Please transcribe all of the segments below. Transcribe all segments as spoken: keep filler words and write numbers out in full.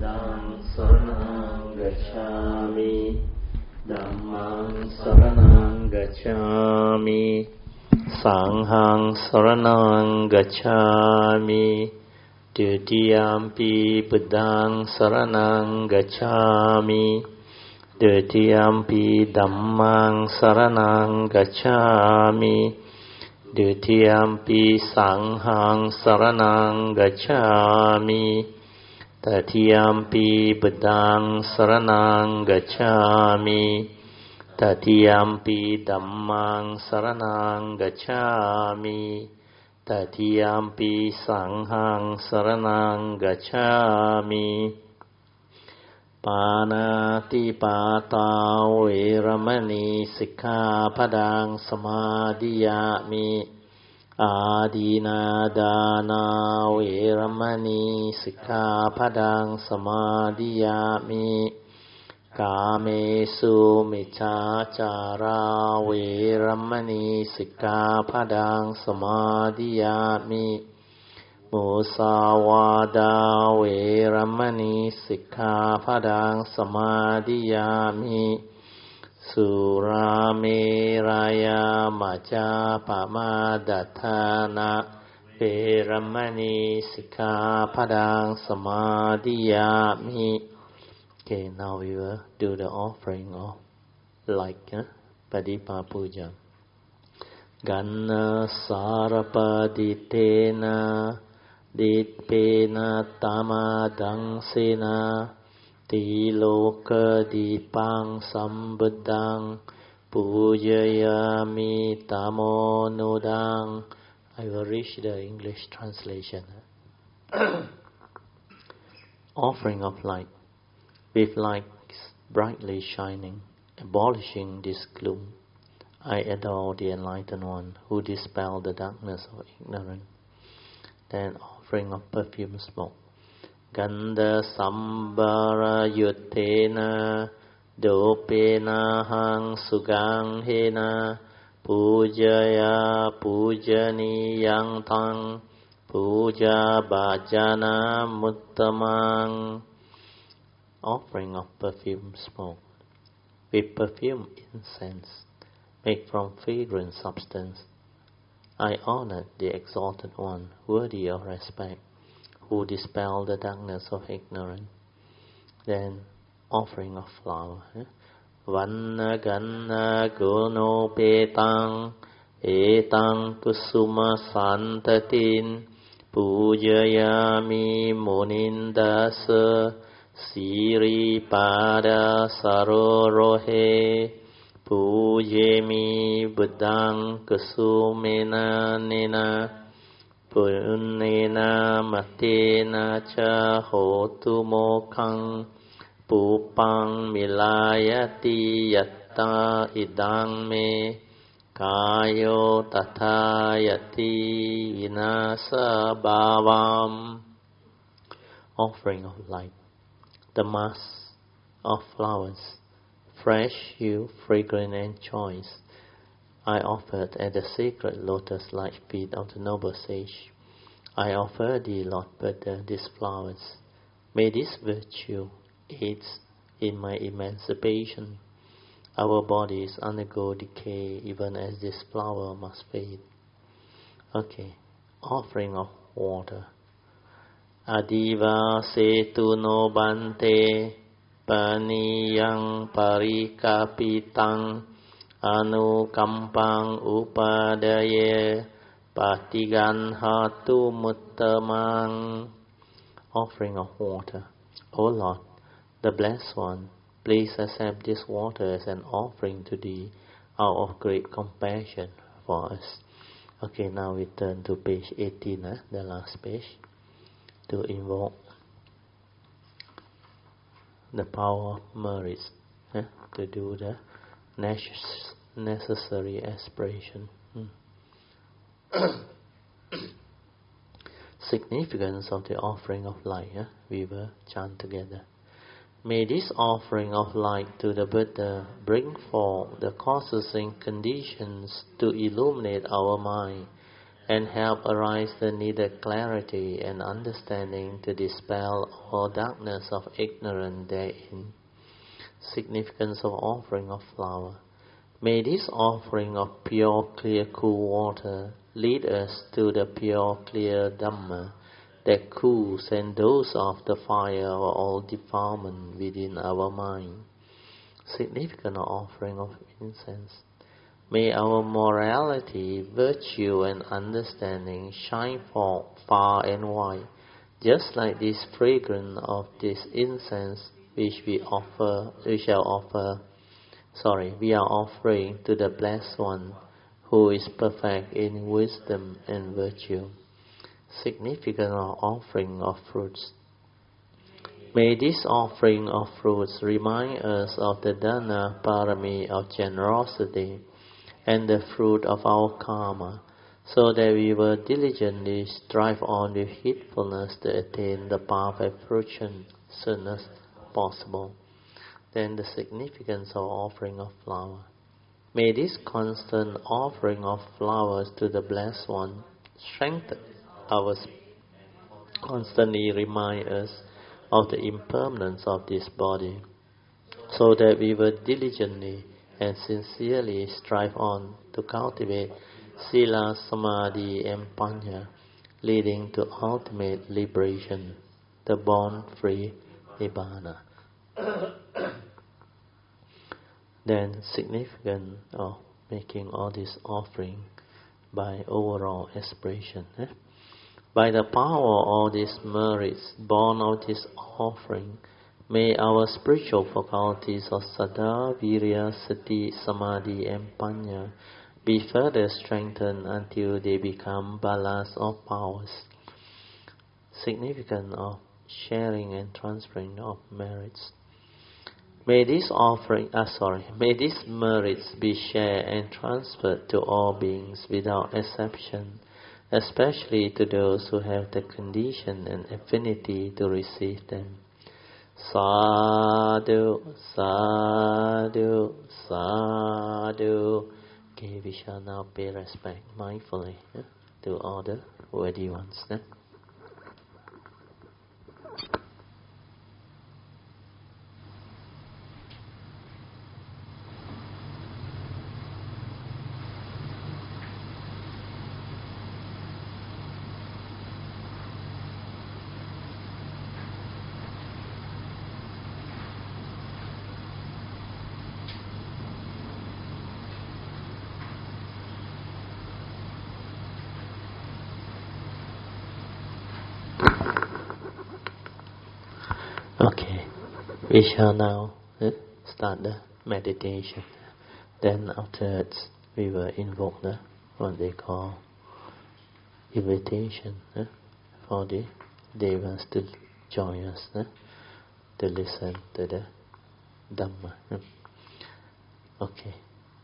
Buddhaṃ saraṇaṃ gacchāmi Dhammaṃ saraṇaṃ gacchāmi Sanghaṃ saraṇaṃ gacchāmi Dutiyampi Buddhaṃ saraṇaṃ gacchāmi Dutiyampi Dhammaṃ saraṇaṃ gacchāmi Dutiyampi Sanghaṃ saraṇaṃ gacchāmi Tatiyampi Buddhaṃ saraṇaṃ gacchāmi Tatiyampi Dhammaṃ saraṇaṃ gacchāmi Tatiyampi Sanghaṃ saraṇaṃ gacchāmi Pānāti pātā veramani sikkhapadang samadhiyāmi Ādīna dāna veramani sikkhapadang samadhiyāmi Kāmesu micchācārā veramani sikkhapadang samadhiyāmi Musāvādā veramani sikkhapadang samadhiyāmi Surameraya majjapamadatthana veramani sikkhapadang samadhiyāmi. Okay, now we will do the offering of like uh, Padipa Puja. Ganna sarapaditena Ditpena tamadangsena Tiloka dipang sambuddhang Pujayami tamonudang. I will read the English translation. Offering of light. With lights brightly shining, abolishing this gloom, I adore the Enlightened One who dispelled the darkness of ignorance. Then offering of perfume smoke. Gandha sambara yuttena dopena hang sugang hena pujaya pujaniyang tang puja bhajana muttamang. Offering of perfume smoke. With perfume incense made from fragrant substance, I honor the Exalted One, worthy of respect, who dispelled the darkness of ignorance. Then, offering of flower. Vanna ganna guno petang etang kusuma santatin pujayami munindasa siri pada sarorohe Pujemi Buddhaṃ kusumena nena Punnena matena ca hotu mokkhaṃ Pupang milayati yatta idang me Kayo tathayati vinasa bhavam. Offering of light. The mass of flowers, fresh hue, fragrant and choice, I offered at the sacred lotus-like feet of the noble sage. I offer thee, Lord Buddha, these flowers. May this virtue aid in my emancipation. Our bodies undergo decay even as this flower must fade. Okay, offering of water. Adiva setu no bante Paniyang parikapitang anukampang upadaye patiganhatu muttamang. Offering of water. O Lord, the Blessed One, please accept this water as an offering to Thee out of great compassion for us. Okay, now we turn to page eighteen, eh? The last page, to invoke the power of merits, eh, to do the necessary aspiration. Hmm. Significance of the offering of light, eh? We will chant together. May this offering of light to the Buddha bring forth the causes and conditions to illuminate our mind and help arise the needed clarity and understanding to dispel all darkness of ignorance therein. Significance of offering of flower. May this offering of pure, clear, cool water lead us to the pure, clear Dhamma that cools and doses off the fire of all defilement within our mind. Significant of offering of incense. May our morality, virtue, and understanding shine forth far and wide, just like this fragrance of this incense which we offer, we shall offer. Sorry, we are offering to the Blessed One, who is perfect in wisdom and virtue. Significant of offering of fruits. May this offering of fruits remind us of the Dana Parami of generosity and the fruit of our karma, so that we will diligently strive on with heedfulness to attain the path of fruition soon as possible. Then the significance of offering of flower. May this constant offering of flowers to the Blessed One strengthen our spirit, constantly remind us of the impermanence of this body, so that we will diligently and sincerely strive on to cultivate Sila, Samadhi, and Panya, leading to ultimate liberation, the born-free Nibbana. Then significant of making all this offering by overall expression. Eh? By the power of all these merits born of this offering, may our spiritual faculties of Saddha, Virya, Sati, Samadhi, and Panya be further strengthened until they become balas of powers. Significant of sharing and transferring of merits. May this offering, ah, sorry, may these merits be shared and transferred to all beings without exception, especially to those who have the condition and affinity to receive them. Sadhu, sadhu, sadhu. Okay, we shall now pay respect mindfully yeah, to all the worthy ones. Yeah? Okay, we shall now eh, start the meditation. Then afterwards we will invoke the what they call invitation eh, for the devas to join us eh, to listen to the Dhamma. Eh. Okay.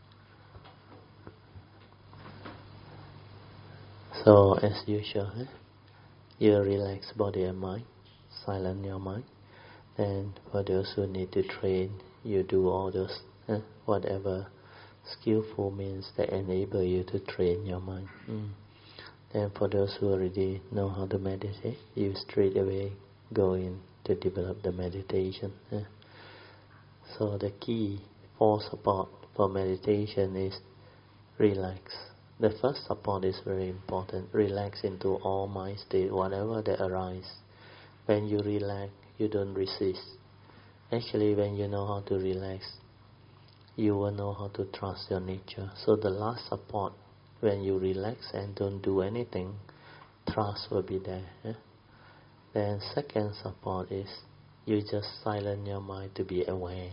So as usual, eh, you relax body and mind, silence your mind. And for those who need to train, you do all those, eh, whatever skillful means that enable you to train your mind. Mm. And for those who already know how to meditate, you straight away go in to develop the meditation. Eh. So the key for support for meditation is relax. The first support is very important. Relax into all mind state, whatever that arises. When you relax, you don't resist. Actually, when you know how to relax, you will know how to trust your nature. So the last support, when you relax and don't do anything, trust will be there. Eh? Then second support is, you just silence your mind to be aware.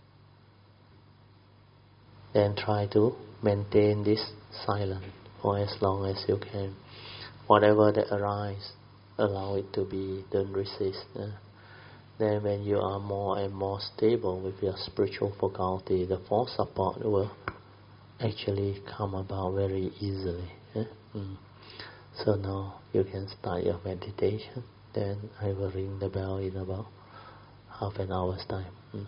Then try to maintain this silence for as long as you can. Whatever that arises, allow it to be, don't resist. Eh? Then when you are more and more stable with your spiritual faculty, the fourth support will actually come about very easily. Eh? Mm. So now you can start your meditation. Then I will ring the bell in about half an hour's time. Mm.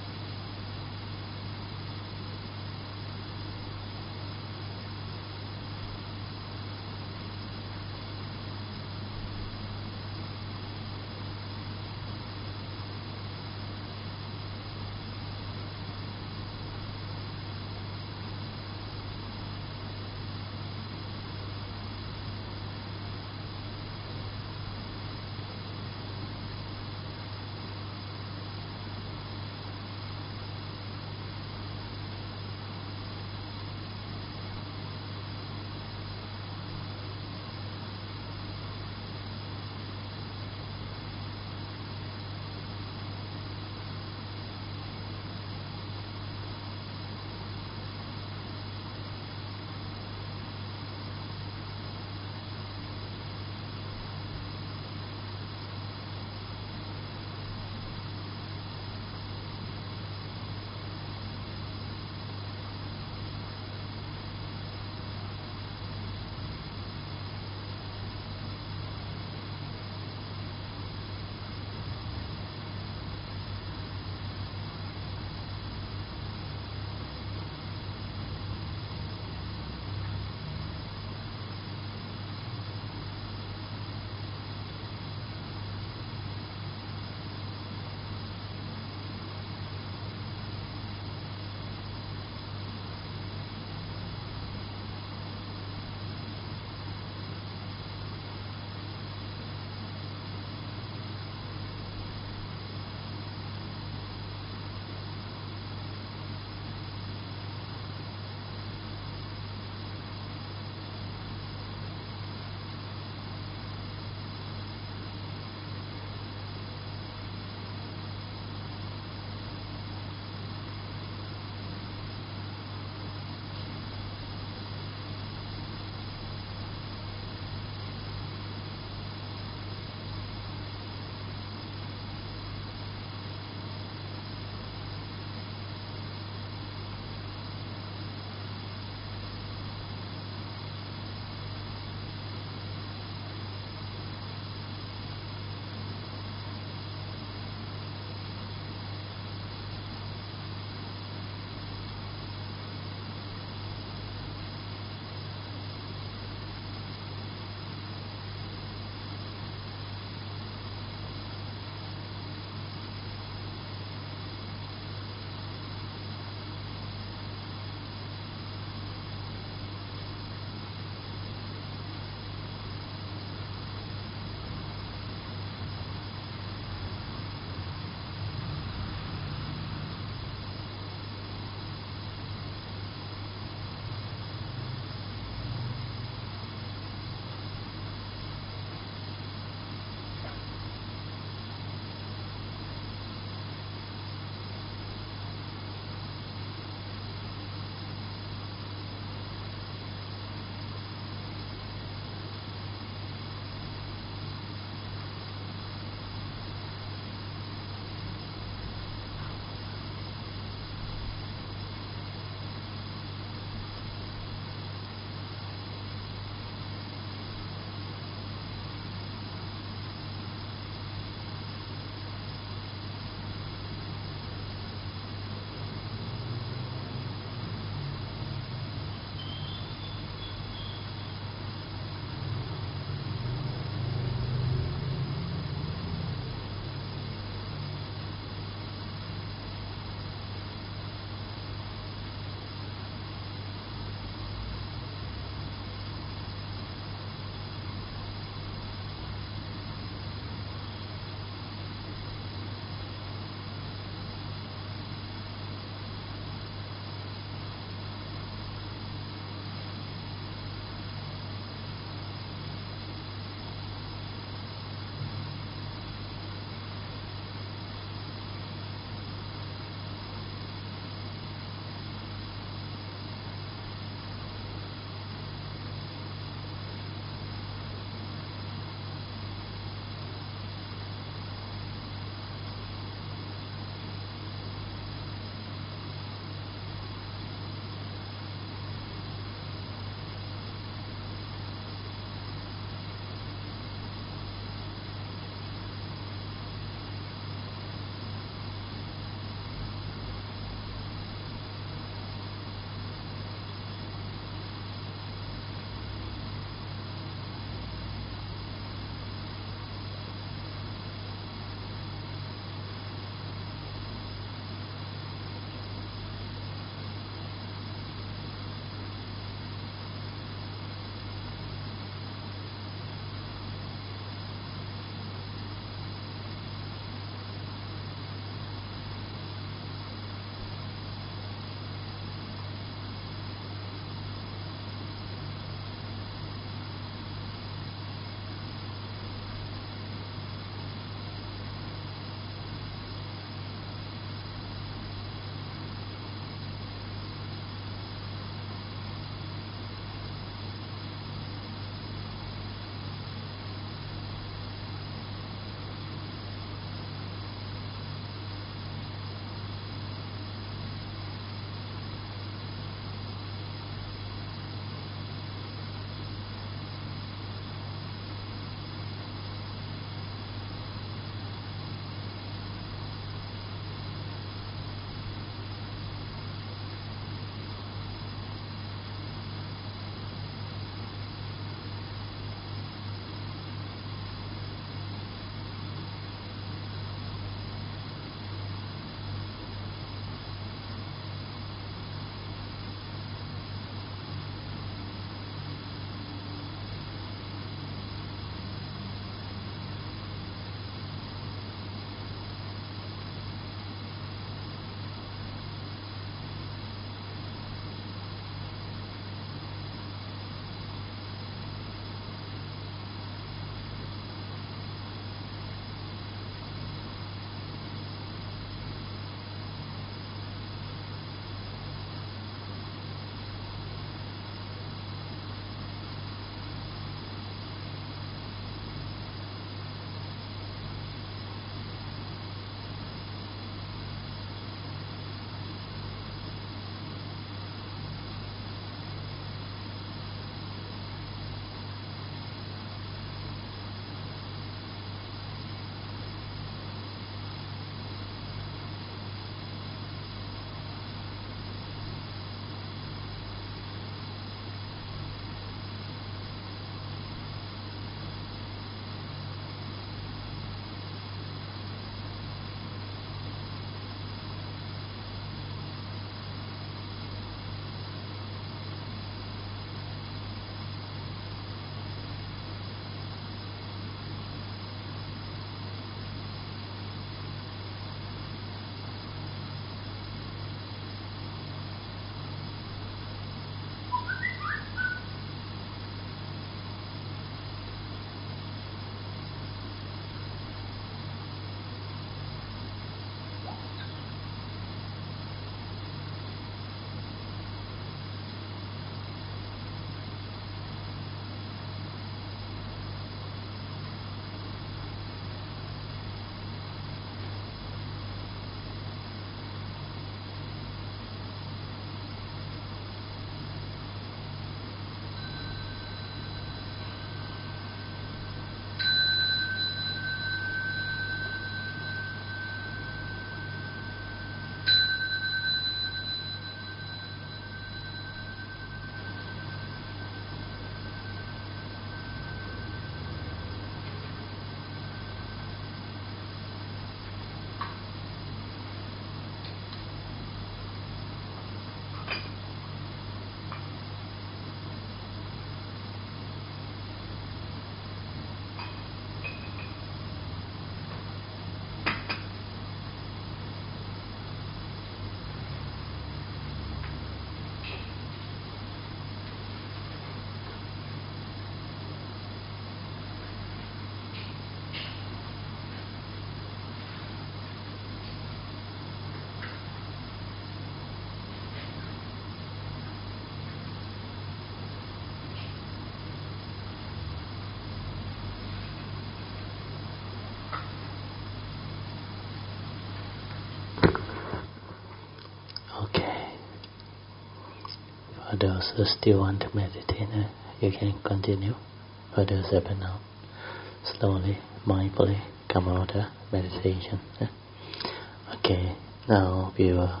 For those who still want to meditate, uh, you can continue. For those who have now, slowly, mindfully come out of meditation. Uh. Okay, now we will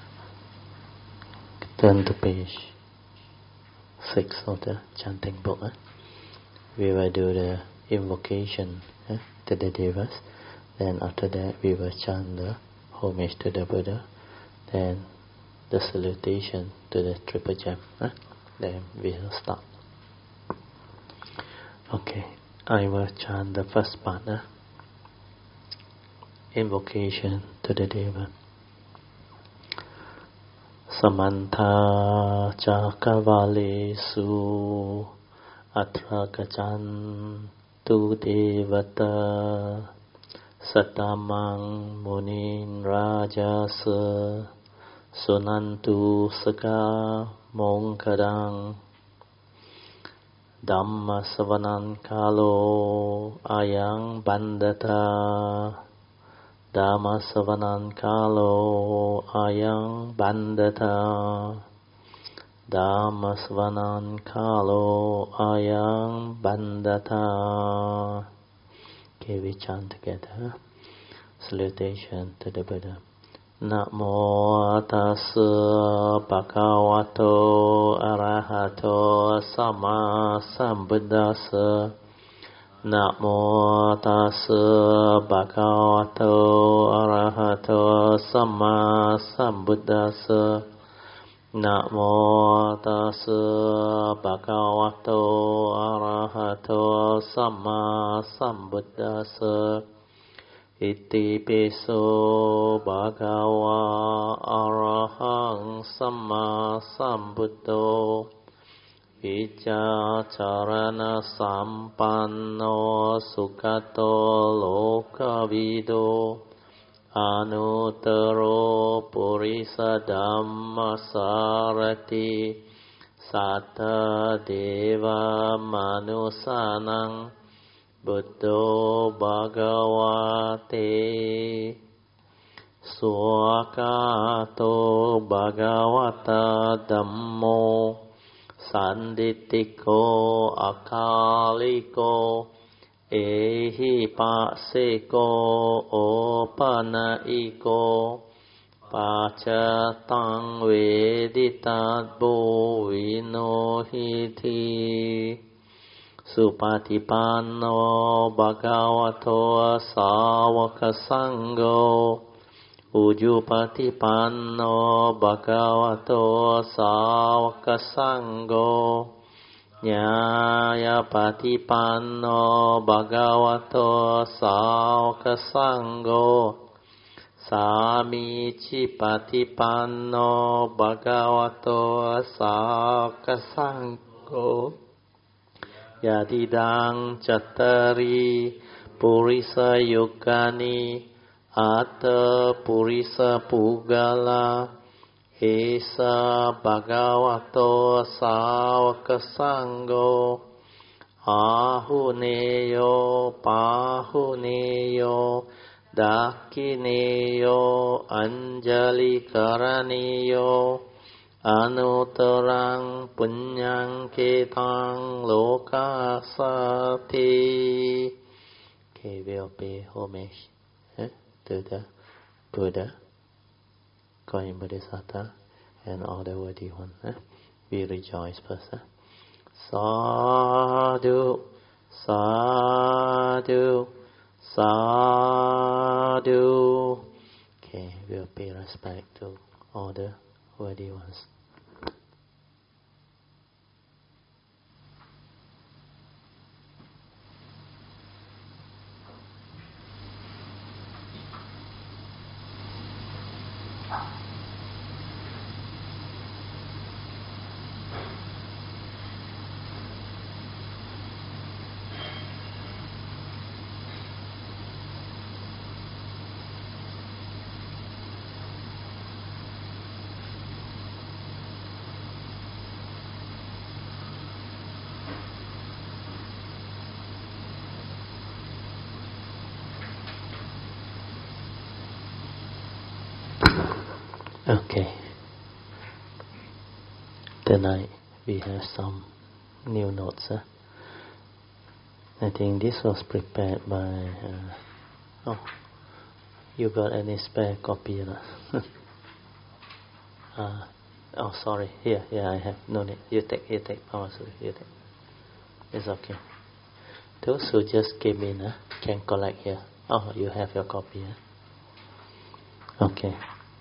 turn to page six of the chanting book. Uh. We will do the invocation uh, to the devas. Then after that, we will chant the homage to the Buddha. Then the salutation to the triple gem. Huh? Then we will start. Okay, I will chant the first part. Huh? Invocation to the Deva. Samantha Chakavalesu Atra Gajan Tu Devata Satamang Munin Rajasa Sunantu Saka Monkadang Dhamma Savanan Kalo Ayang Bandata Dhamma Savanan Kalo Ayang Bandata Dhamma Savanan Kalo Ayang Bandata. Okay, we chant together. Salutation to the Buddha. Namo tassa bhagavato arahato sama sambuddhassa. Namo tassa bhagavato arahato sama sambuddhassa. Namo tassa bhagavato arahato sama sambuddhassa. Iti piso bhagava arahang sama sambuddho Vichacharana sampanno sukhato lokavido Anuttaro purisa dhammasarati Satta deva manusanang Buddho Bhagavate Suakato Bhagavata Dhammo Sanditiko Akaliko Ehi Paseko Opanaiko Pachatang Veditadbo Vinohiti Supatipanno Bhagavato Sāvaka Sangho Ujupatipanno Bhagavato Sāvaka Sangho Nyāyapatipanno Bhagavato Sāvaka Sangho Samicipatipanno Bhagavato Sāvaka Sangho Yadidang Cattari Purisa Yogani Atta Purisa Pugala Esa Bhagavato Sāvaka Sangho Ahuneyo Pahuneyo Dakineyo Anjali Karaniyo Anuttarang punyang ketang lokasati. Okay, we'll pay homage eh, to the Buddha, Kohen Bodhisattva, and all the worthy ones. Eh? We rejoice first. Eh? Sadhu, sadhu, sadhu. Okay, we'll pay respect to all the worthy ones. Okay. Tonight we have some new notes. Huh? I think this was prepared by. Uh, oh, you got any spare copy? uh, oh, sorry. Here, here I have. No need. You take. You take. Oh, sorry. You take. It's okay. Those who just came in uh, can collect here. Oh, you have your copy. Uh? Okay.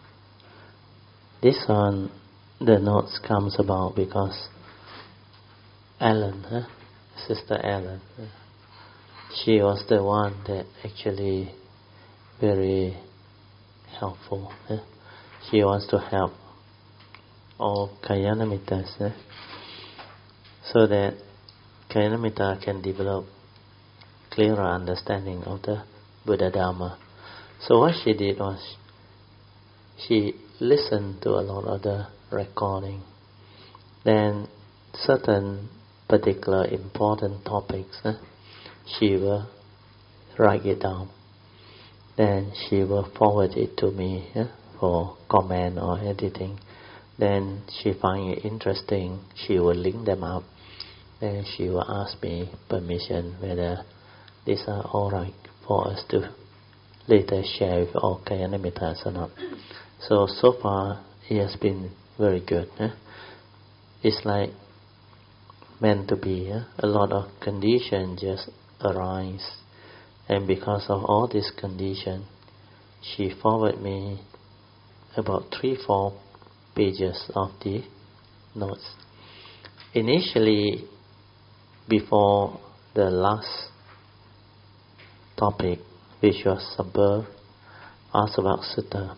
This one, the notes comes about because Ellen, huh? Sister Ellen, uh, she was the one that actually very helpful. Huh? She wants to help all Kalyanamitas huh? so that Kalyanamitta can develop clearer understanding of the Buddha Dharma. So what she did was she listened to a lot of the recording. Then certain particular important topics, eh, she will write it down. Then she will forward it to me eh, for comment or editing. Then she find it interesting. She will link them up. Then she will ask me permission whether these are all right for us to later share with all Kalyanamitas or not. So, so far it has been very good. Eh? It's like meant to be. Eh? A lot of conditions just arise. And because of all this condition, she forwarded me about three, four pages of the notes. Initially, before the last topic, which was Sabha Asavak Sutta,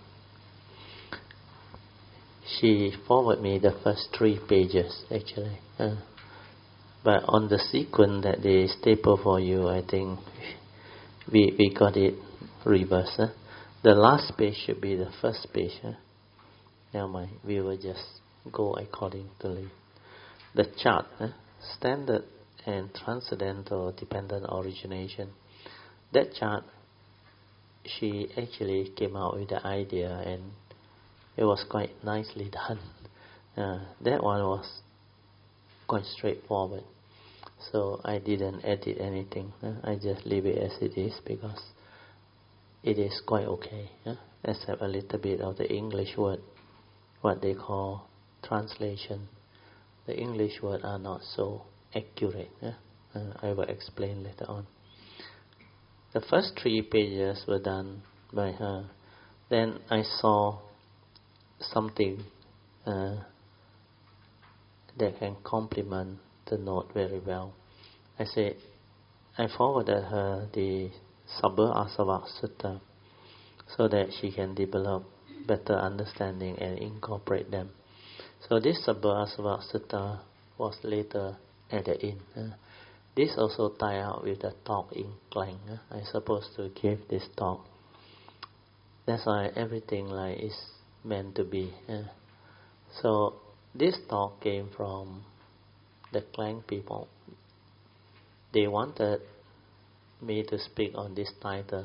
she forwarded me the first three pages actually. Uh, but on the sequence that they staple for you, I think we we got it reversed. Huh? The last page should be the first page. Huh? Never mind, we will just go accordingly. The chart, huh? Standard and transcendental dependent origination. That chart, she actually came out with the idea and it was quite nicely done. Uh, that one was quite straightforward. So I didn't edit anything. Uh, I just leave it as it is because it is quite okay. Uh, except a little bit of the English word, what they call translation. The English words are not so accurate. Uh, uh, I will explain later on. The first three pages were done by her. Then I saw something uh, that can complement the note very well. I said, I forwarded her the Sabha Asavak Sutta so that she can develop better understanding and incorporate them. So this Sabha Asavak Sutta was later added in. Uh, this also tie out with the talk in Klang. Uh, I supposed to give this talk. That's why everything like is meant to be. Uh, so this talk came from the Klang people. They wanted me to speak on this title,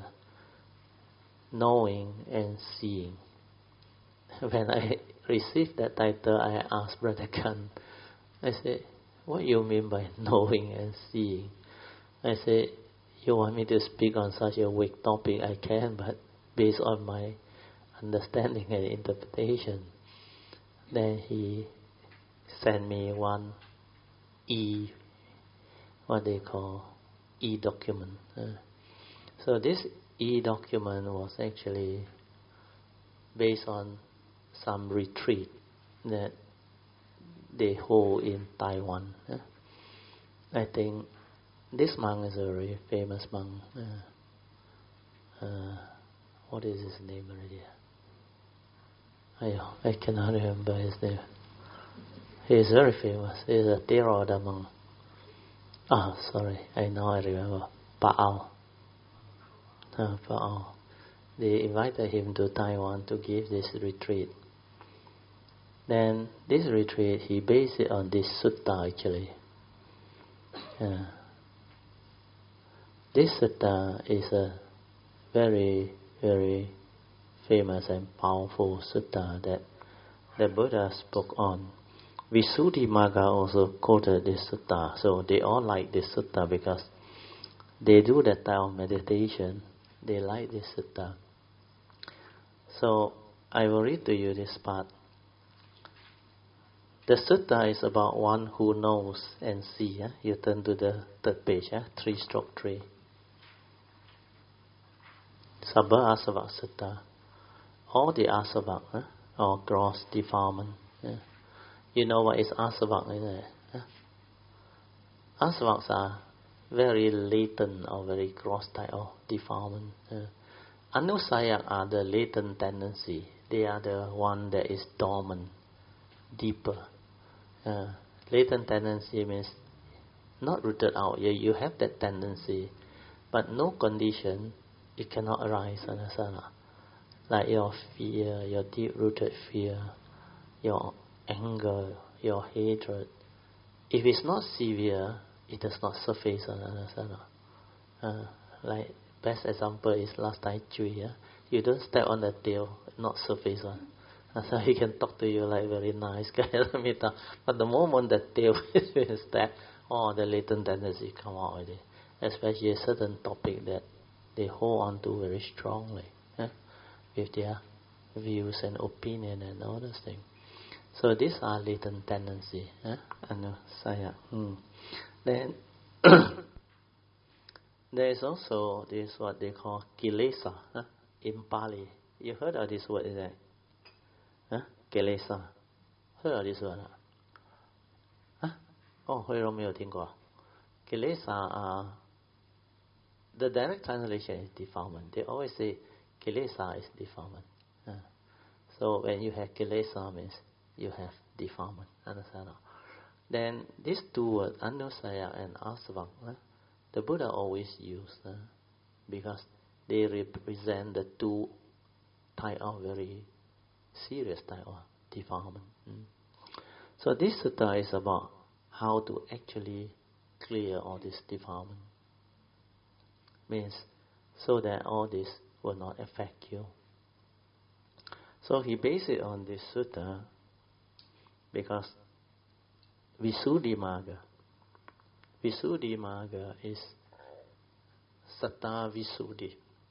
Knowing and Seeing. When I received that title, I asked Brother Khan, I said, what do you mean by knowing and seeing? I said, you want me to speak on such a weak topic? I can, but based on my understanding and interpretation. Then he sent me one e, what they call e-document. Uh, so this e-document was actually based on some retreat that they hold in Taiwan. Uh, I think this monk is a very famous monk. Uh, uh, what is his name already? I, I cannot remember his name. He is very famous. He is a Theravada monk. Ah, oh, sorry. I know I remember. Pa'ao. Uh, Pa'ao. They invited him to Taiwan to give this retreat. Then this retreat, he based it on this sutta actually. Uh, this sutta is a very, very famous and powerful sutta that the Buddha spoke on Visuddhimagga also quoted this sutta, so they all like this sutta because they do that type of meditation. They like this sutta. So I will read to you this part. The sutta is about one who knows and sees. Eh? You turn to the third page, eh? three stroke three. Sabba asava sutta. All the asava, eh? or gross defilement. Eh? You know what is asava, isn't it? Eh? Asavas are very latent or very gross type of defilement. Eh? Anusaya are the latent tendency. They are the one that is dormant, deeper. Uh, latent tendency means not rooted out. You, you have that tendency, but no condition, it cannot arise. Understand? Like your fear, your deep-rooted fear, your anger, your hatred. If it's not severe, it does not surface. Understand? Uh, like best example is last time Chui. Yeah? You don't step on the tail, not surface one. So he can talk to you like very nice guy. But the moment the tail is being stepped, oh, the latent tendency come out already. Especially a certain topic that they hold on to very strongly, eh? with their views and opinion and all those things. So these are latent tendency. Eh? And saya. Hmm. Then there is also this what they call kilesa, eh? in Pali. You heard of this word, is it? Huh? Kilesa. Heard of this word? Huh? Oh, 会有没有听过? Kilesa are, the direct translation is defilement. They always say kilesa is defilement. Uh, so when you have kilesa means you have defilement. Understand? Then these two words, anusaya and asava, uh, the Buddha always used uh, because they represent the two type of very serious type of defilement. Mm. So this sutta is about how to actually clear all this defilement. Means so that all this will not affect you. So he based it on this sutta because Visuddhimagga. Visuddhimagga is Satta Visuddhi.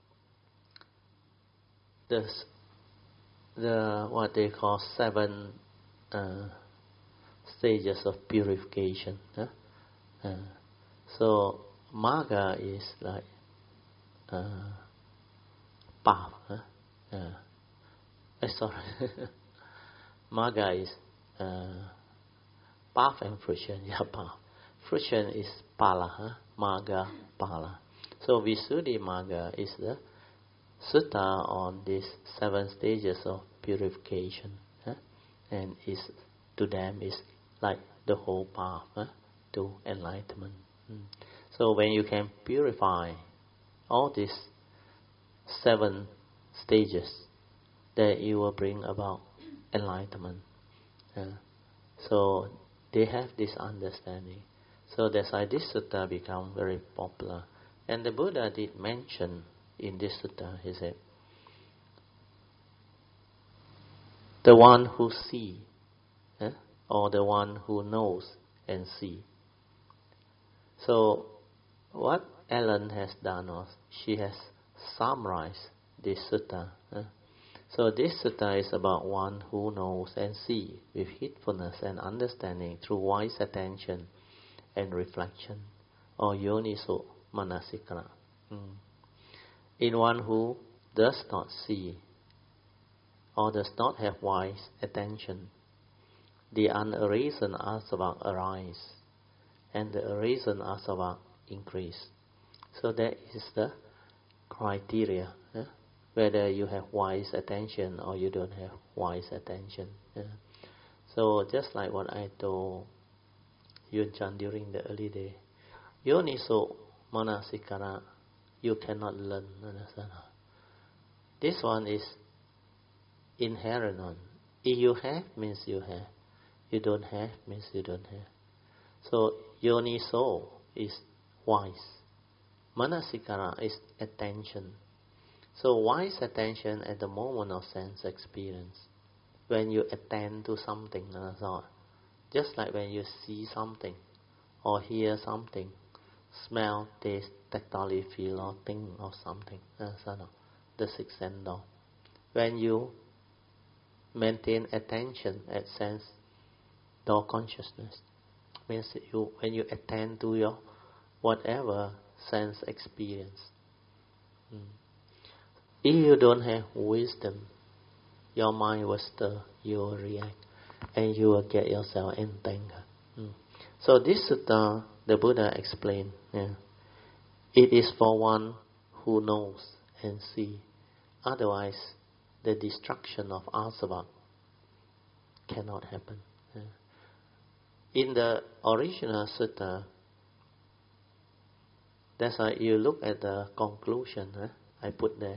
The the what they call seven uh, stages of purification. Huh? Uh, so Magga is like uh, path. Huh? Uh, uh, sorry, Magga is uh, path and fruition. Yeah, path. Fruition is pala. Huh? Magga, pala. So Visuddhimagga is the sutta on these seven stages of purification, huh? and is to them is like the whole path huh? to enlightenment. Mm. So when you can purify all these seven stages, then you will bring about enlightenment. Uh, so they have this understanding. So that's why this sutta become very popular. And the Buddha did mention in this sutta, he said, the one who sees, eh? or the one who knows and sees. So what Ellen has done was, she has summarized this sutta. Eh? So this sutta is about one who knows and sees with heedfulness and understanding through wise attention and reflection, or yoniso manasikara. Mm. In one who does not see or does not have wise attention, the unarisen asava arise and the arisen asava increase. So that is the criteria, eh? whether you have wise attention or you don't have wise attention. Eh? So just like what I told Yun Chan during the early day, yoniso manasikara, you cannot learn. Understand? This one is inherent on. If you have, means you have. You don't have, means you don't have. So yoniso is wise. Manasikara is attention. So wise attention at the moment of sense experience. When you attend to something, Just like when you see something or hear something, smell, taste, tactile feel or think of something. Understand? The sixth sense door. When you maintain attention at sense door consciousness, means you when you attend to your whatever sense experience. Mm. If you don't have wisdom, your mind will stir, you will react, and you will get yourself entangled. Mm. So this sutta, the Buddha explained, yeah, it is for one who knows and see. Otherwise, the destruction of asava cannot happen. Yeah. In the original sutta, that's why you look at the conclusion, eh? I put there.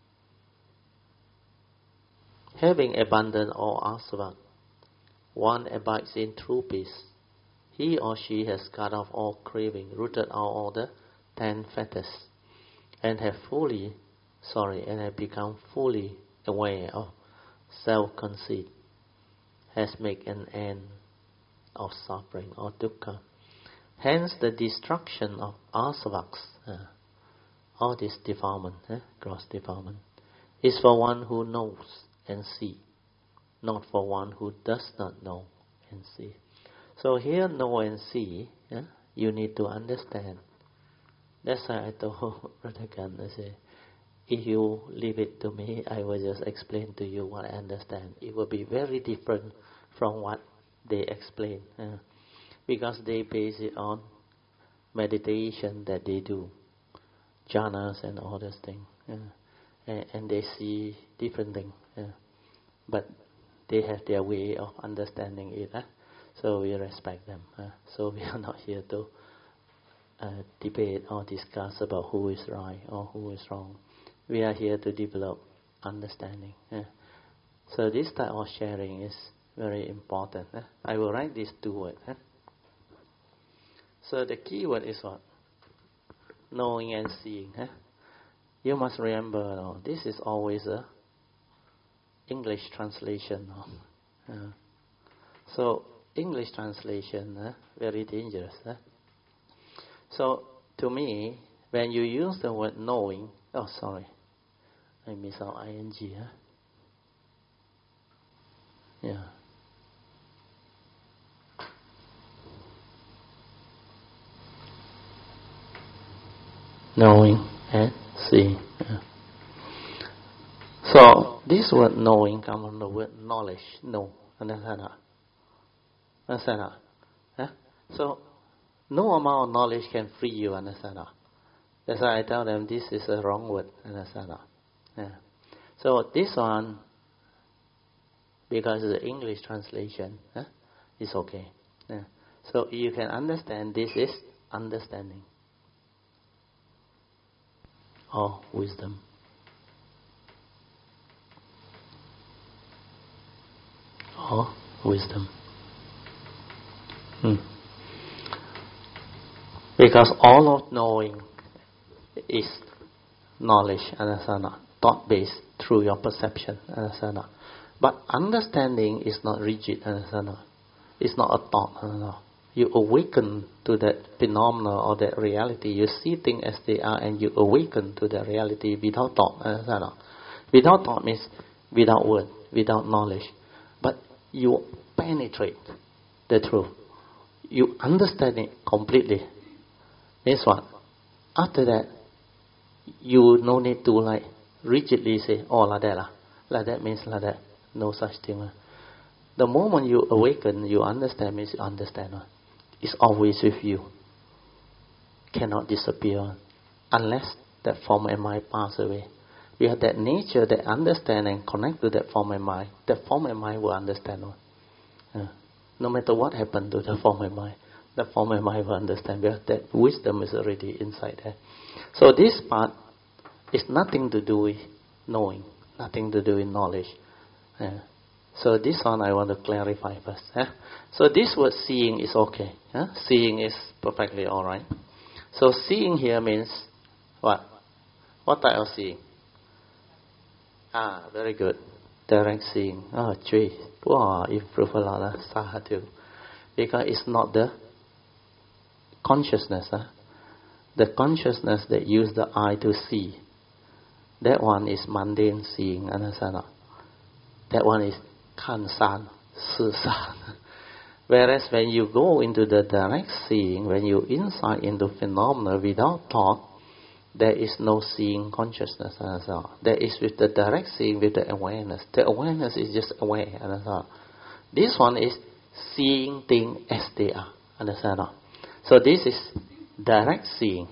Having abandoned all asava, one abides in true peace. He or she has cut off all craving, rooted out all the ten fetters, and have fully, sorry, and have become fully aware of self-conceit, has made an end of suffering or dukkha. Hence the destruction of asavas, uh, all this defilement, eh, gross defilement, is for one who knows and see, not for one who does not know and see. So here, know and see, yeah, you need to understand. That's why I told Brother Gan, I say, if you leave it to me, I will just explain to you what I understand. It will be very different from what they explain. Yeah. Because they base it on meditation that they do, jhanas and all those things. Yeah. And, and they see different things. Yeah. But they have their way of understanding it. Huh? So we respect them. Huh? So we are not here to uh, debate or discuss about who is right or who is wrong. We are here to develop understanding. Yeah. So this type of sharing is very important. Huh? I will write these two words. Huh? So the key word is what? Knowing and seeing. Huh? You must remember, no, this is always a English translation. No? Uh, so English translation, uh, very dangerous. Huh? So to me, when you use the word knowing, oh sorry, I miss out ing. Huh? Yeah. Knowing and seeing. Yeah. So this word knowing comes from the word knowledge. Know. Understand that? Understand that? Yeah? So no amount of knowledge can free you. Understand that? That's why I tell them this is a wrong word. Understand that? Yeah. So this one, because it's the English translation, huh, is okay. Yeah. So you can understand this is understanding or wisdom. Or wisdom. Hmm. Because all of knowing is knowledge, understand? Thought-based through your perception, understand? But understanding is not rigid, understand? It's not a thought, understand? You awaken to that phenomena or that reality. You see things as they are, and you awaken to that reality without thought, understand? Without thought means without word, without knowledge. But you penetrate the truth. You understand it completely. Means what? After that, you no need to like rigidly say, oh, like that. Like that means like that. No such thing. The moment you awaken, you understand means you understand. It's always with you. Cannot disappear unless that form and mind pass away. We have that nature that understand and connect to that form and mind. That form and mind will understand. Yeah. No matter what happened to the form and mind, the form and mind will understand because that wisdom is already inside there. So this part is nothing to do with knowing, nothing to do with knowledge. Yeah. So this one I want to clarify first. Yeah. So this word seeing is okay. Yeah. Seeing is perfectly alright. So seeing here means what? What type of seeing? Ah, very good. Direct seeing. Oh, gee. Wow, improve a lot. Sadhu. Because it's not the consciousness. Huh? The consciousness that use the eye to see, that one is mundane seeing, understand? That one is kan san, si san. Whereas when you go into the direct seeing, when you insight into phenomena without thought, there is no seeing consciousness. Understand? There is with the direct seeing, with the awareness. The awareness is just aware. Understand? This one is seeing things as they are. Understand? So this is direct seeing.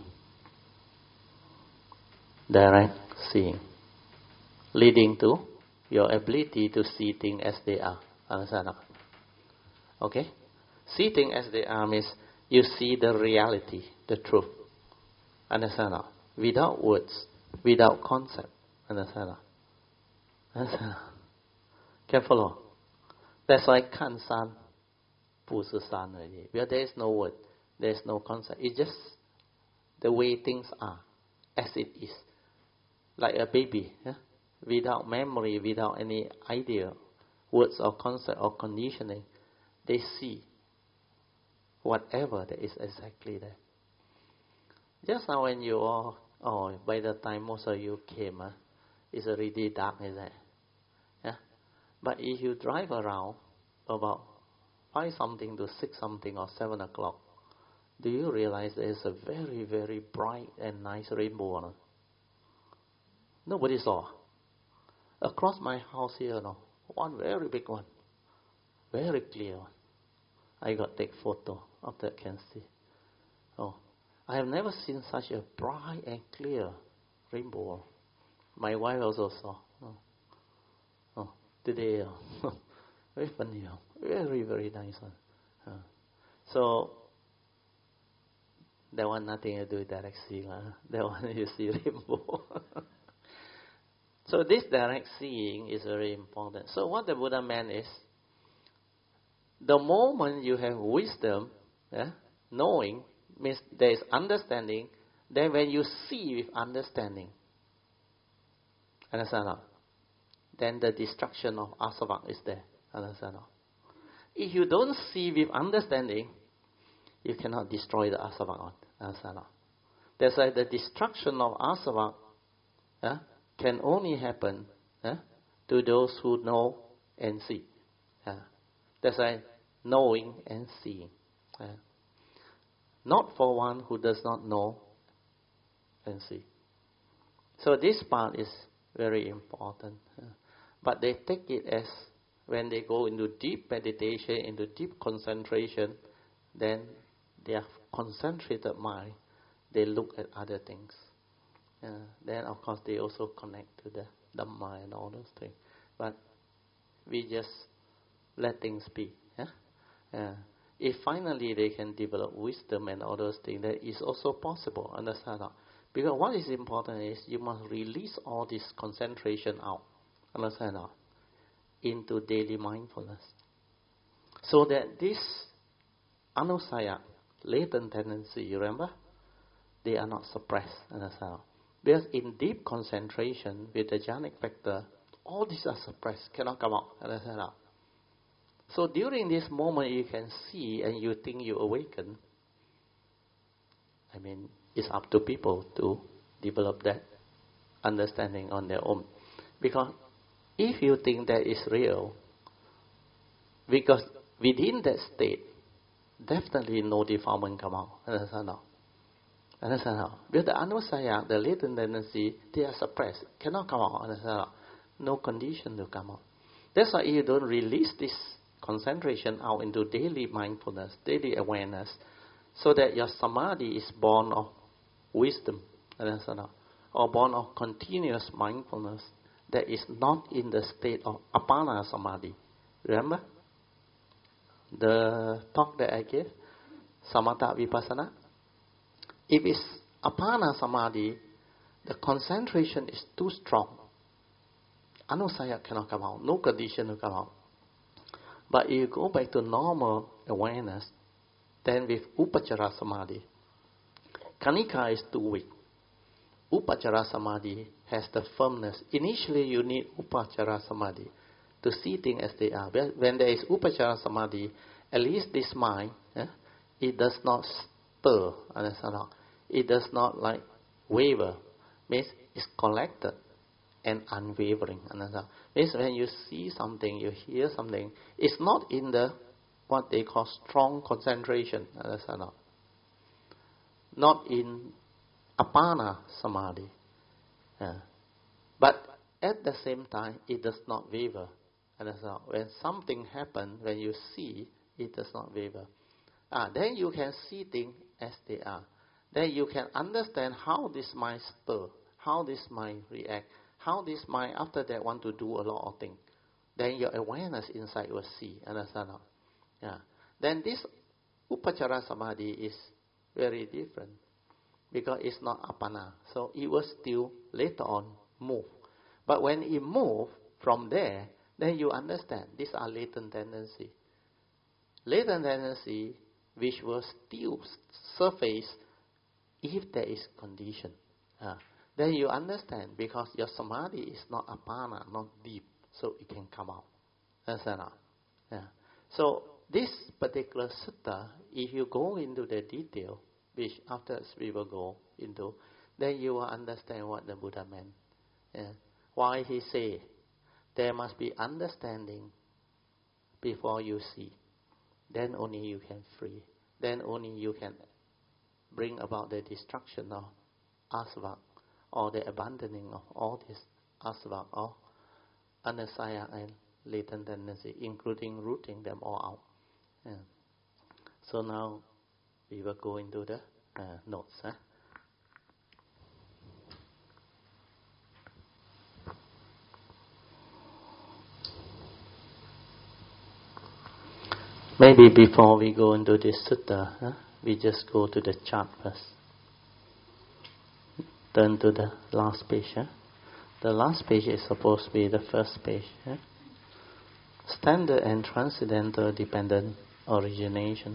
Direct seeing. Leading to your ability to see things as they are. Understand? Okay? See things as they are means you see the reality, the truth. Understand? Without words, without concept. Understand? Understand? Can follow? That's why kan san, pu si san already. Because there is no word, there is no concept. It's just the way things are, as it is. Like a baby, yeah? Without memory, without any idea, words or concept or conditioning, they see whatever that is exactly there. Just now when you all, oh, by the time most of you came, uh, it's already dark, isn't it? Yeah? But if you drive around about five something to six something or seven o'clock, do you realize there is a very, very bright and nice rainbow on it? Nobody saw. Across my house here, no, one very big one, very clear one. I got take photo of that, can see. Oh, I have never seen such a bright and clear rainbow. My wife also saw. Oh, oh today, oh, very funny, oh, very very nice one. Uh, so that one nothing to do with direct seeing. Uh. That one you see rainbow. So this direct seeing is very important. So what the Buddha meant is, the moment you have wisdom, yeah, knowing, means there is understanding, then when you see with understanding, understand not? Then the destruction of asava is there, understand not? If you don't see with understanding, you cannot destroy the asava, understand not? That's why the destruction of asava, yeah, can only happen eh, to those who know and see. Uh, that's why knowing and seeing. Uh, not for one who does not know and see. So this part is very important. Uh, but they take it as when they go into deep meditation, into deep concentration, then their concentrated mind, they look at other things. Uh, then of course they also connect to the Dhamma and all those things. But we just let things be. Yeah? Uh, if finally they can develop wisdom and all those things, that is also possible. Understand? Because what is important is you must release all this concentration out. Understand? Into daily mindfulness. So that this anusaya, latent tendency, you remember? They are not suppressed. Understand? Because in deep concentration with the jhanic factor, all these are suppressed, cannot come out. Understand? So during this moment you can see and you think you awaken. I mean, it's up to people to develop that understanding on their own. Because if you think that is real, because within that state, definitely no defilement come out. Understand? Understand how? Because the anusaya, the latent tendency, they are suppressed. Cannot come out. Understand how? No condition to come out. That's why you don't release this concentration out into daily mindfulness, daily awareness, so that your samadhi is born of wisdom. Understand how? Or born of continuous mindfulness that is not in the state of apana samadhi. Remember? The talk that I gave? Samatha vipassana? If it's apana samadhi, the concentration is too strong. Anusaya cannot come out. No condition to come out. But if you go back to normal awareness, then with upachara samadhi, kanika is too weak. Upachara samadhi has the firmness. Initially you need upachara samadhi to see things as they are. When there is Upachara Samadhi, at least this mind, eh, it does not stir, understand? It does not like waver. Means it's collected and unwavering, understand? Means when you see something, you hear something, it's not in the what they call strong concentration, understand? Not in Apana Samadhi. Yeah. But at the same time, it does not waver. Understand? When something happens, when you see, it does not waver. Ah, then you can see things as they are. Then you can understand how this mind stir, how this mind react, how this mind after that want to do a lot of things. Then your awareness inside will see. Understand? Yeah. Then this Upachara Samadhi is very different because it's not apana. So it will still later on move. But when it moves from there, then you understand these are latent tendency. Latent tendency which will still surface if there is condition. Uh, then you understand because your samadhi is not apana, not deep, so it can come out. Understand? Yeah. So this particular sutta, if you go into the detail, which after we will go into, then you will understand what the Buddha meant. Yeah. Why he say there must be understanding before you see. Then only you can free. Then only you can bring about the destruction of asava, or the abandoning of all this asava, or anasaya and latent tendency, including rooting them all out. Yeah. So now we will go into the uh, notes. Huh? Maybe before we go into this sutta, huh, we just go to the chart first. Turn to the last page. Huh? The last page is supposed to be the first page. Huh? Standard and transcendental dependent origination.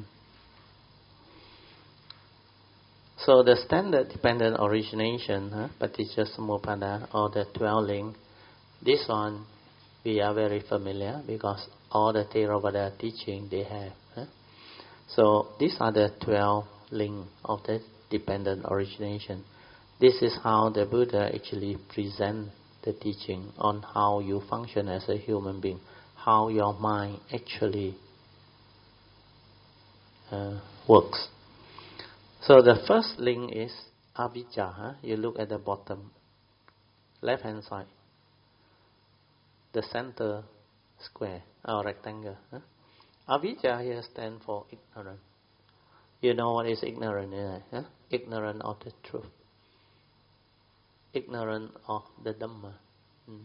So the standard dependent origination, huh, Paticca Samuppada, or the twelve link, this one we are very familiar because all the Theravada teaching they have. Huh? So these are the twelve links of the dependent origination. This is how the Buddha actually present the teaching on how you function as a human being, how your mind actually uh, works. So the first link is avijja. Huh? You look at the bottom, left hand side, the center square or rectangle. Huh? Avijja here stands for ignorance. You know what is ignorant? Huh? Ignorant of the truth. Ignorant of the Dhamma. Mm.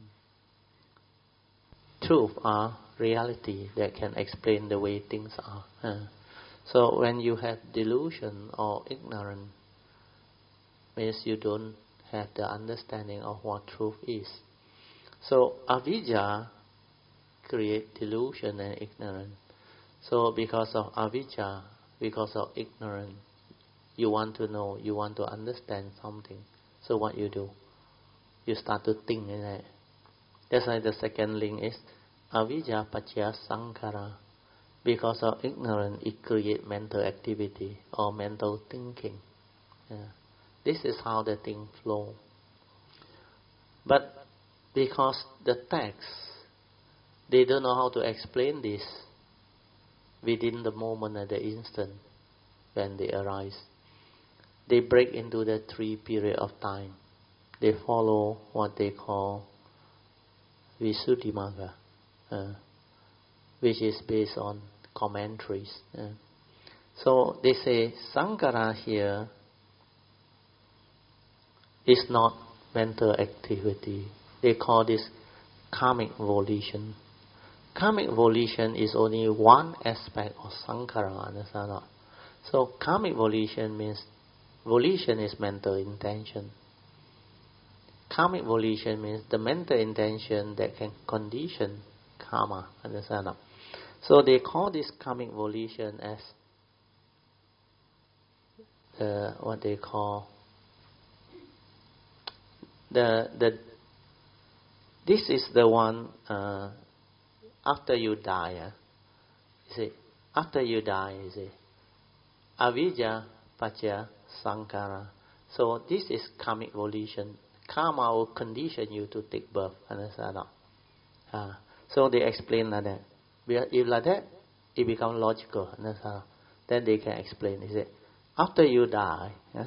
Truth are reality that can explain the way things are. Huh? So when you have delusion or ignorance, means you don't have the understanding of what truth is. So avijja create delusion and ignorance. So because of avijja, because of ignorance, you want to know, you want to understand something. So what you do? You start to think in that. That's why the second link is avijja paccaya sankhara. Because of ignorance, it creates mental activity or mental thinking. Yeah. This is how the thing flows. But because the text, they don't know how to explain this within the moment at the instant when they arise. They break into the three period of time. They follow what they call Visuddhimagga, uh, which is based on commentaries. Uh. So they say sankhara here is not mental activity. They call this karmic volition. Karmic volition is only one aspect of sankhara, understand not? So karmic volition means, volition is mental intention. Karmic volition means the mental intention that can condition karma, understand not? So they call this karmic volition as the, what they call the the this is the one uh, after you die, uh, you see, after you die, you see, avijja paccaya sankhara. So this is karmic volition. Karma will condition you to take birth. Understand? Uh, so they explain like that. If like that, it becomes logical. Understand? Then they can explain. They say, after you die, yeah,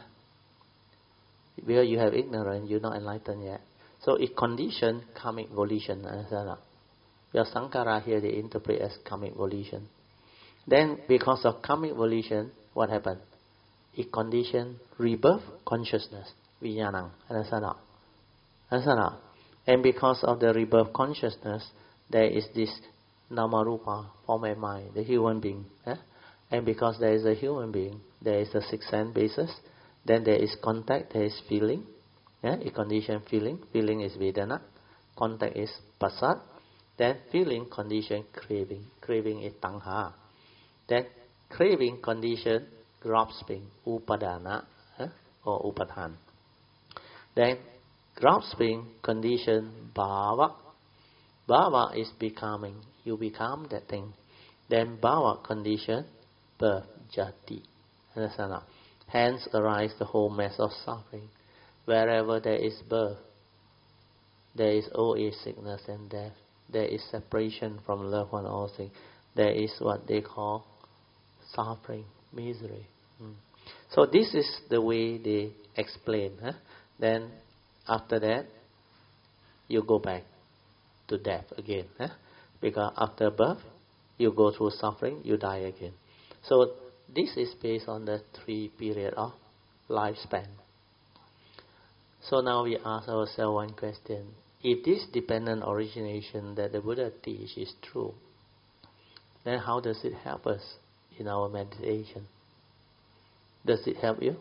because you have ignorance, you're not enlightened yet. So it conditions karmic volition. Understand? Your sankhara here they interpret as karmic volition. Then because of karmic volition, what happened? It conditions rebirth consciousness, vijnanam. Understand? Understand? And because of the rebirth consciousness, there is this namarupa, form and mind, the human being. Eh? And because there is a human being, there is a sixth sense basis. Then there is contact, there is feeling. Yeah? It conditions feeling. Feeling is vedana. Contact is pasad. Then feeling condition craving. Craving is tanha. Then craving condition grasping, upadana, eh? or upadhan. Then grasping condition bhava. Bhava is becoming. You become that thing. Then bhava condition birth, jati. Understand? Hence arise the whole mass of suffering. Wherever there is birth, there is old age, sickness and death. There is separation from loved one, all things. There is what they call suffering, misery. Mm. So this is the way they explain. Huh? Then after that, you go back to death again. Huh? Because after birth, you go through suffering, you die again. So this is based on the three period of lifespan. So now we ask ourselves one question. If this dependent origination that the Buddha teach is true, then how does it help us in our meditation? Does it help you?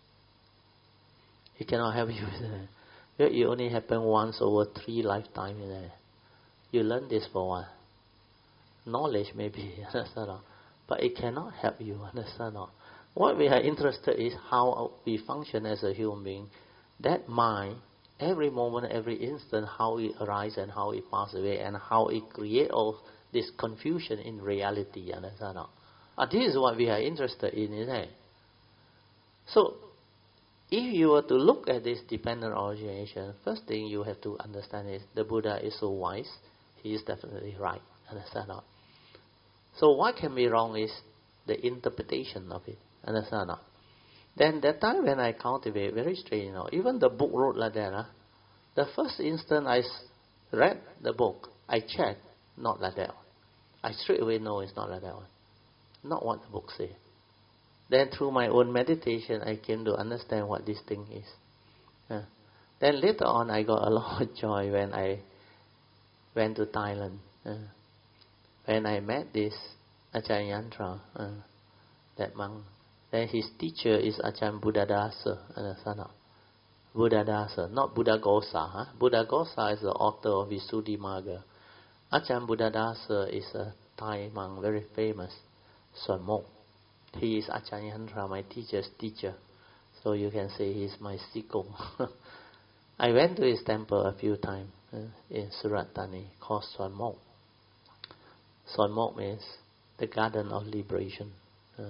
It cannot help you. It only happen once over three lifetimes. You learn this for what? Knowledge maybe, understand? But it cannot help you, understand? What we are interested is how we function as a human being. That mind, every moment, every instant, how it arises and how it passes away and how it creates all this confusion in reality, understand? Uh, this is what we are interested in, isn't it? So, if you were to look at this dependent origination, first thing you have to understand is the Buddha is so wise, he is definitely right, understand? So what can be wrong is the interpretation of it, understand? Then that time when I cultivate, very strange, you know, even the book wrote like that. Huh? The first instant I read the book, I checked, not like that one. I straight away know it's not like that one. Not what the book says. Then through my own meditation, I came to understand what this thing is. Uh, then later on, I got a lot of joy when I went to Thailand. Uh, when I met this Ajahn Yantra, uh, that monk. Then his teacher is Ajahn Buddhadasa, understand? Buddhadasa, not Buddhaghosa. Huh? Buddhaghosa is the author of Visuddhimagga. Ajahn Buddhadasa is a Thai monk, very famous, Suan Mok. He is Ajahn Yantra, my teacher's teacher. So you can say he is my sikong. I went to his temple a few times uh, in Surat Thani, called Suan Mok. Suan Mok means the garden of liberation. Uh,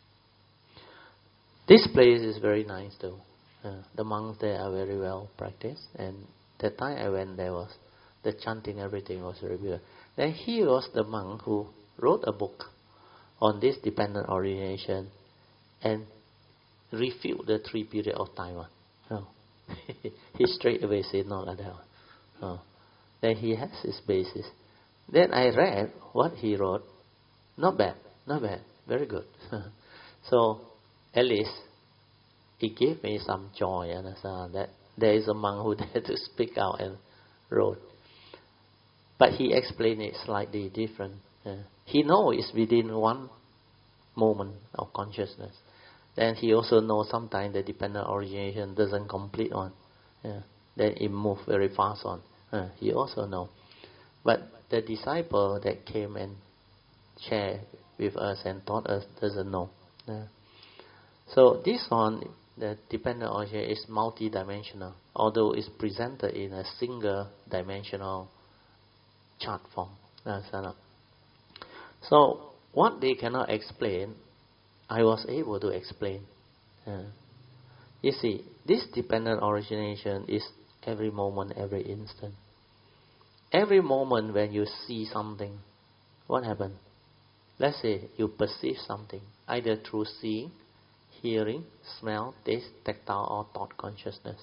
this place is very nice though. Uh, the monks there are very well practiced. And that time I went there was, the chanting, everything was very good. Then he was the monk who wrote a book on this dependent origination and refute the three period of time. No. He straight away said not like that. No. Then he has his basis. Then I read what he wrote. Not bad, not bad, very good. So at least it gave me some joy, understand, that there is a monk who dared to speak out and wrote. But he explained it slightly different. Uh, he knows it's within one moment of consciousness. Then he also knows sometimes the dependent origination doesn't complete on. Uh, then it moves very fast on. Uh, he also knows. But the disciple that came and shared with us and taught us doesn't know. Uh, so this one, the dependent origination, is multi-dimensional, although it's presented in a single dimensional chart form. Understand? So what they cannot explain, I was able to explain. Uh, you see, this dependent origination is every moment, every instant. Every moment when you see something, what happens? Let's say you perceive something, either through seeing, hearing, smell, taste, tactile, or thought consciousness.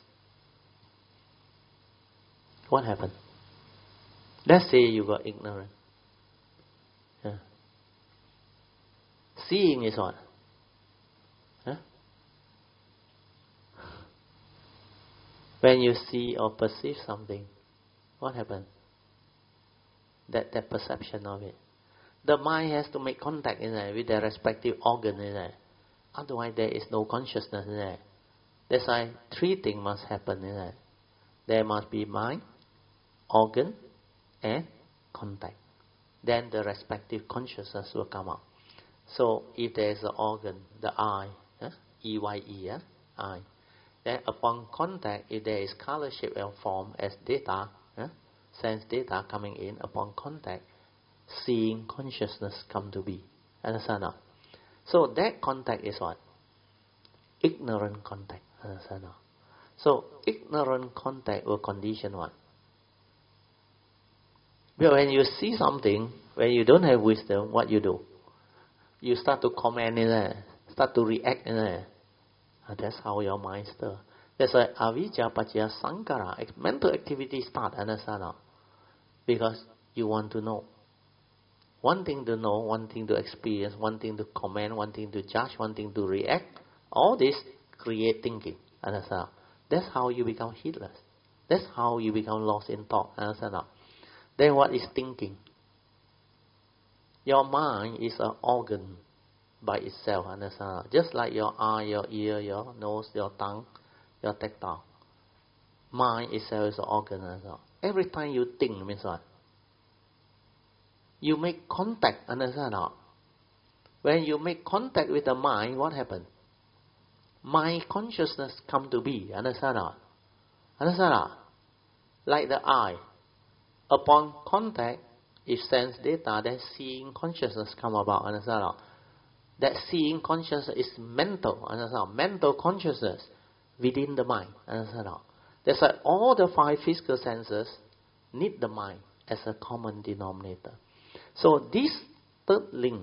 What happened? Let's say you were ignorant. Yeah. Seeing is what? Huh? When you see or perceive something, what happened? That that perception of it. The mind has to make contact in there with their respective organ in there. Otherwise there is no consciousness in there. That's why three things must happen in there. There must be mind, organ, and contact. Then the respective consciousness will come out. So if there is an organ, the eye, eh? E Y E, eh? eye. Then upon contact, if there is color, shape, and form as data, eh? sense data coming in, upon contact, seeing consciousness come to be. Understand now? So that contact is what? Ignorant contact. Understand now? So ignorant contact will condition what? But when you see something, when you don't have wisdom, what you do? You start to comment in there, start to react in there. And that's how your mind stirs. That's why avijja paccaya sankhara, mental activity start, understand now? Because you want to know. One thing to know, one thing to experience, one thing to comment, one thing to judge, one thing to react. All this create thinking, understand? That's how you become heedless. That's how you become lost in thought, understand? Then what is thinking? Your mind is an organ by itself, understand? Just like your eye, your ear, your nose, your tongue, your tactile. Mind itself is an organ, understand? Every time you think means what? You make contact, understand? When you make contact with the mind, what happens? Mind consciousness come to be, understand? Understand? Like the eye. Upon contact, if sense data, then seeing consciousness come about, understand? That seeing consciousness is mental, understand? Mental consciousness within the mind, understand? That's why all the five physical senses need the mind as a common denominator. So this third link,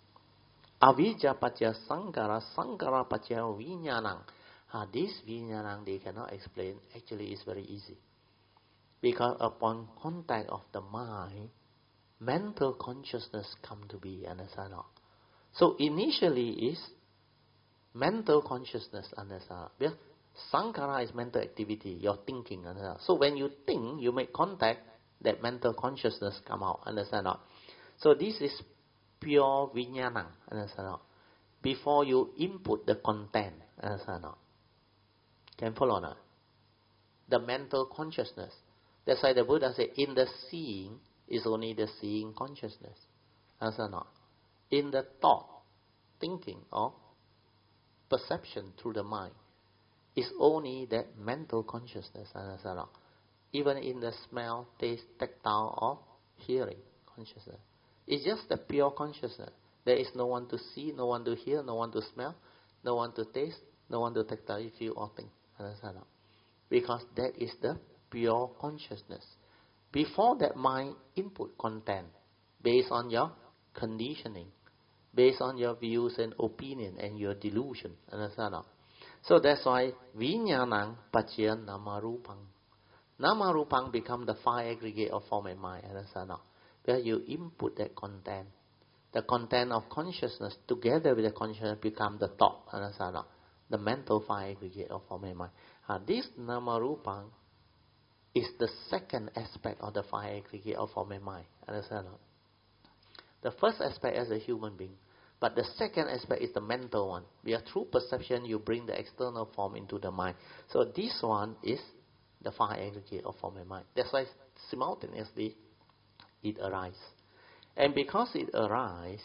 avijja paccaya sankhara, sankhara paccaya vijnanam. Ah, this vijnanam they cannot explain. Actually, it's very easy. Because upon contact of the mind, mental consciousness come to be, understand? So initially is mental consciousness, understand? Because sankhara is mental activity, your thinking, understand? So when you think, you make contact, that mental consciousness come out, understand? So this is pure vijnana, understand? Before you input the content, understand? Can follow now? The mental consciousness. That's why the Buddha said, in the seeing is only the seeing consciousness. Understand? In the thought, thinking, or perception through the mind, is only that mental consciousness. Understand? Even in the smell, taste, tactile, or hearing consciousness. It's just the pure consciousness. There is no one to see, no one to hear, no one to smell, no one to taste, no one to tactile, feel, or think. Understand? Because that is the pure consciousness. Before that mind input content, based on your conditioning, based on your views and opinion and your delusion. Understand? So that's why vijnanam paccaya namarupam. Namarupam become the five aggregate of form and mind. Understand? Where you input that content. The content of consciousness together with the consciousness become the thought. Understand? The mental five aggregate of form and mind. Uh, this namarupam is the second aspect of the five aggregate of form and mind. Understand? The first aspect as a human being. But the second aspect is the mental one. Where through perception you bring the external form into the mind. So this one is the five aggregate of form and mind. That's why simultaneously it arises. And because it arises,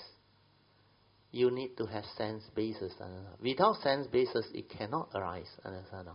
you need to have sense basis. Without sense basis, it cannot arise. Understand?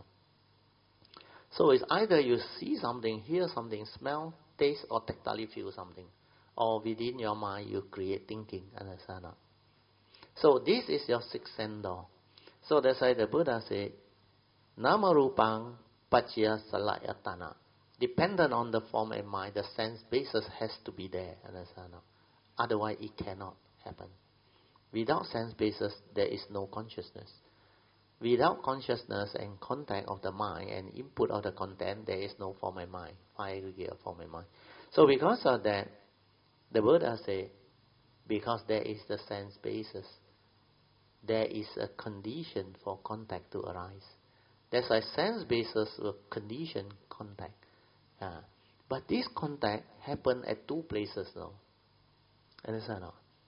So it's either you see something, hear something, smell, taste, or tactile feel something. or within your mind you create thinking, understand? So this is your sixth sense door. So that's why the Buddha said, Nama Rupang Pacchaya Salayatana. Dependent on the form and mind, the sense basis has to be there, understand? Otherwise it cannot happen. Without sense basis, there is no consciousness. Without consciousness and contact of the mind and input of the content, there is no form and mind, five aggregate of form and mind. So because of that, the Buddha said, because there is the sense basis, there is a condition for contact to arise. That's why sense basis will condition contact. Uh, but this contact happen at two places now. Understand?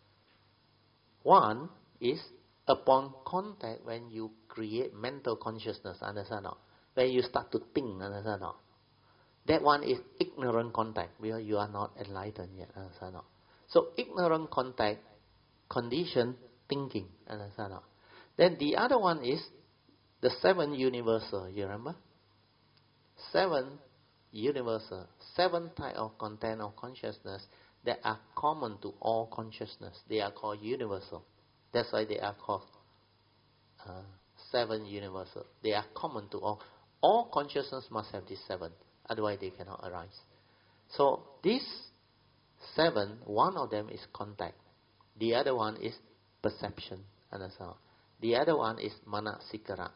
One is upon contact when you create mental consciousness, understand? When you start to think, understand? That one is ignorant contact, because you are not enlightened yet, understand? So ignorant contact condition thinking, understand? Then the other one is the seven universal, you remember? Seven universal, seven type of content of consciousness that are common to all consciousness. They are called universal. That's why they are called uh, seven universal. They are common to all. All consciousness must have these seven, otherwise they cannot arise. So these seven, one of them is contact. The other one is perception. Understand? The other one is manasikara.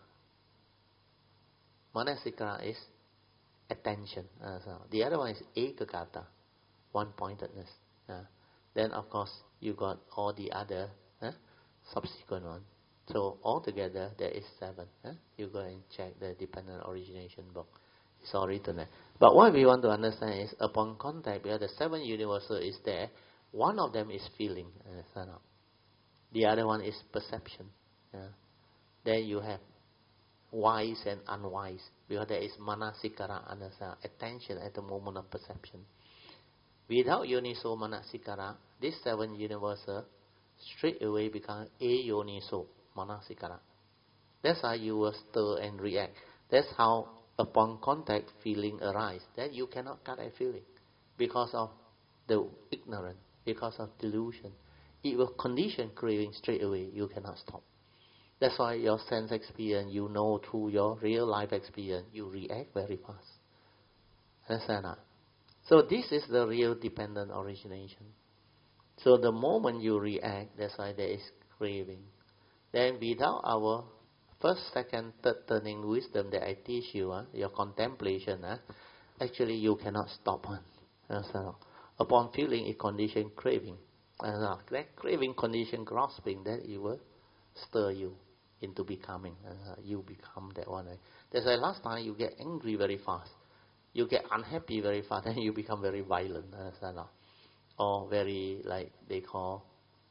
Manasikara is attention. Understand? The other one is ekagata, one-pointedness. Uh, then of course you got all the other uh, subsequent one. So altogether there is seven. Uh? You go and check the dependent origination book. It's all written there. But what we want to understand is upon contact, because the seven universal is there, one of them is feeling. Understand? The other one is perception. Uh? Then you have wise and unwise, because there is manasikara, understand? Attention at the moment of perception. Without yoniso manasikara, this seven universal straight away become ayoniso manasikara. That's how you will stir and react. That's how upon contact feeling arise. Then you cannot cut a feeling because of the ignorance, because of delusion. It will condition craving straight away. You cannot stop. That's why your sense experience, you know through your real life experience, you react very fast. Understand that? So this is the real dependent origination. So the moment you react, that's why there is craving. Then without our first, second, third turning wisdom that I teach you, uh, your contemplation, uh, actually you cannot stop one. Uh, upon feeling it condition craving. Uh, that craving condition grasping, that it will stir you into becoming. Uh, you become that one. Right? That's why last time you get angry very fast. You get unhappy very fast, and you become very violent. Uh, or very, like they call,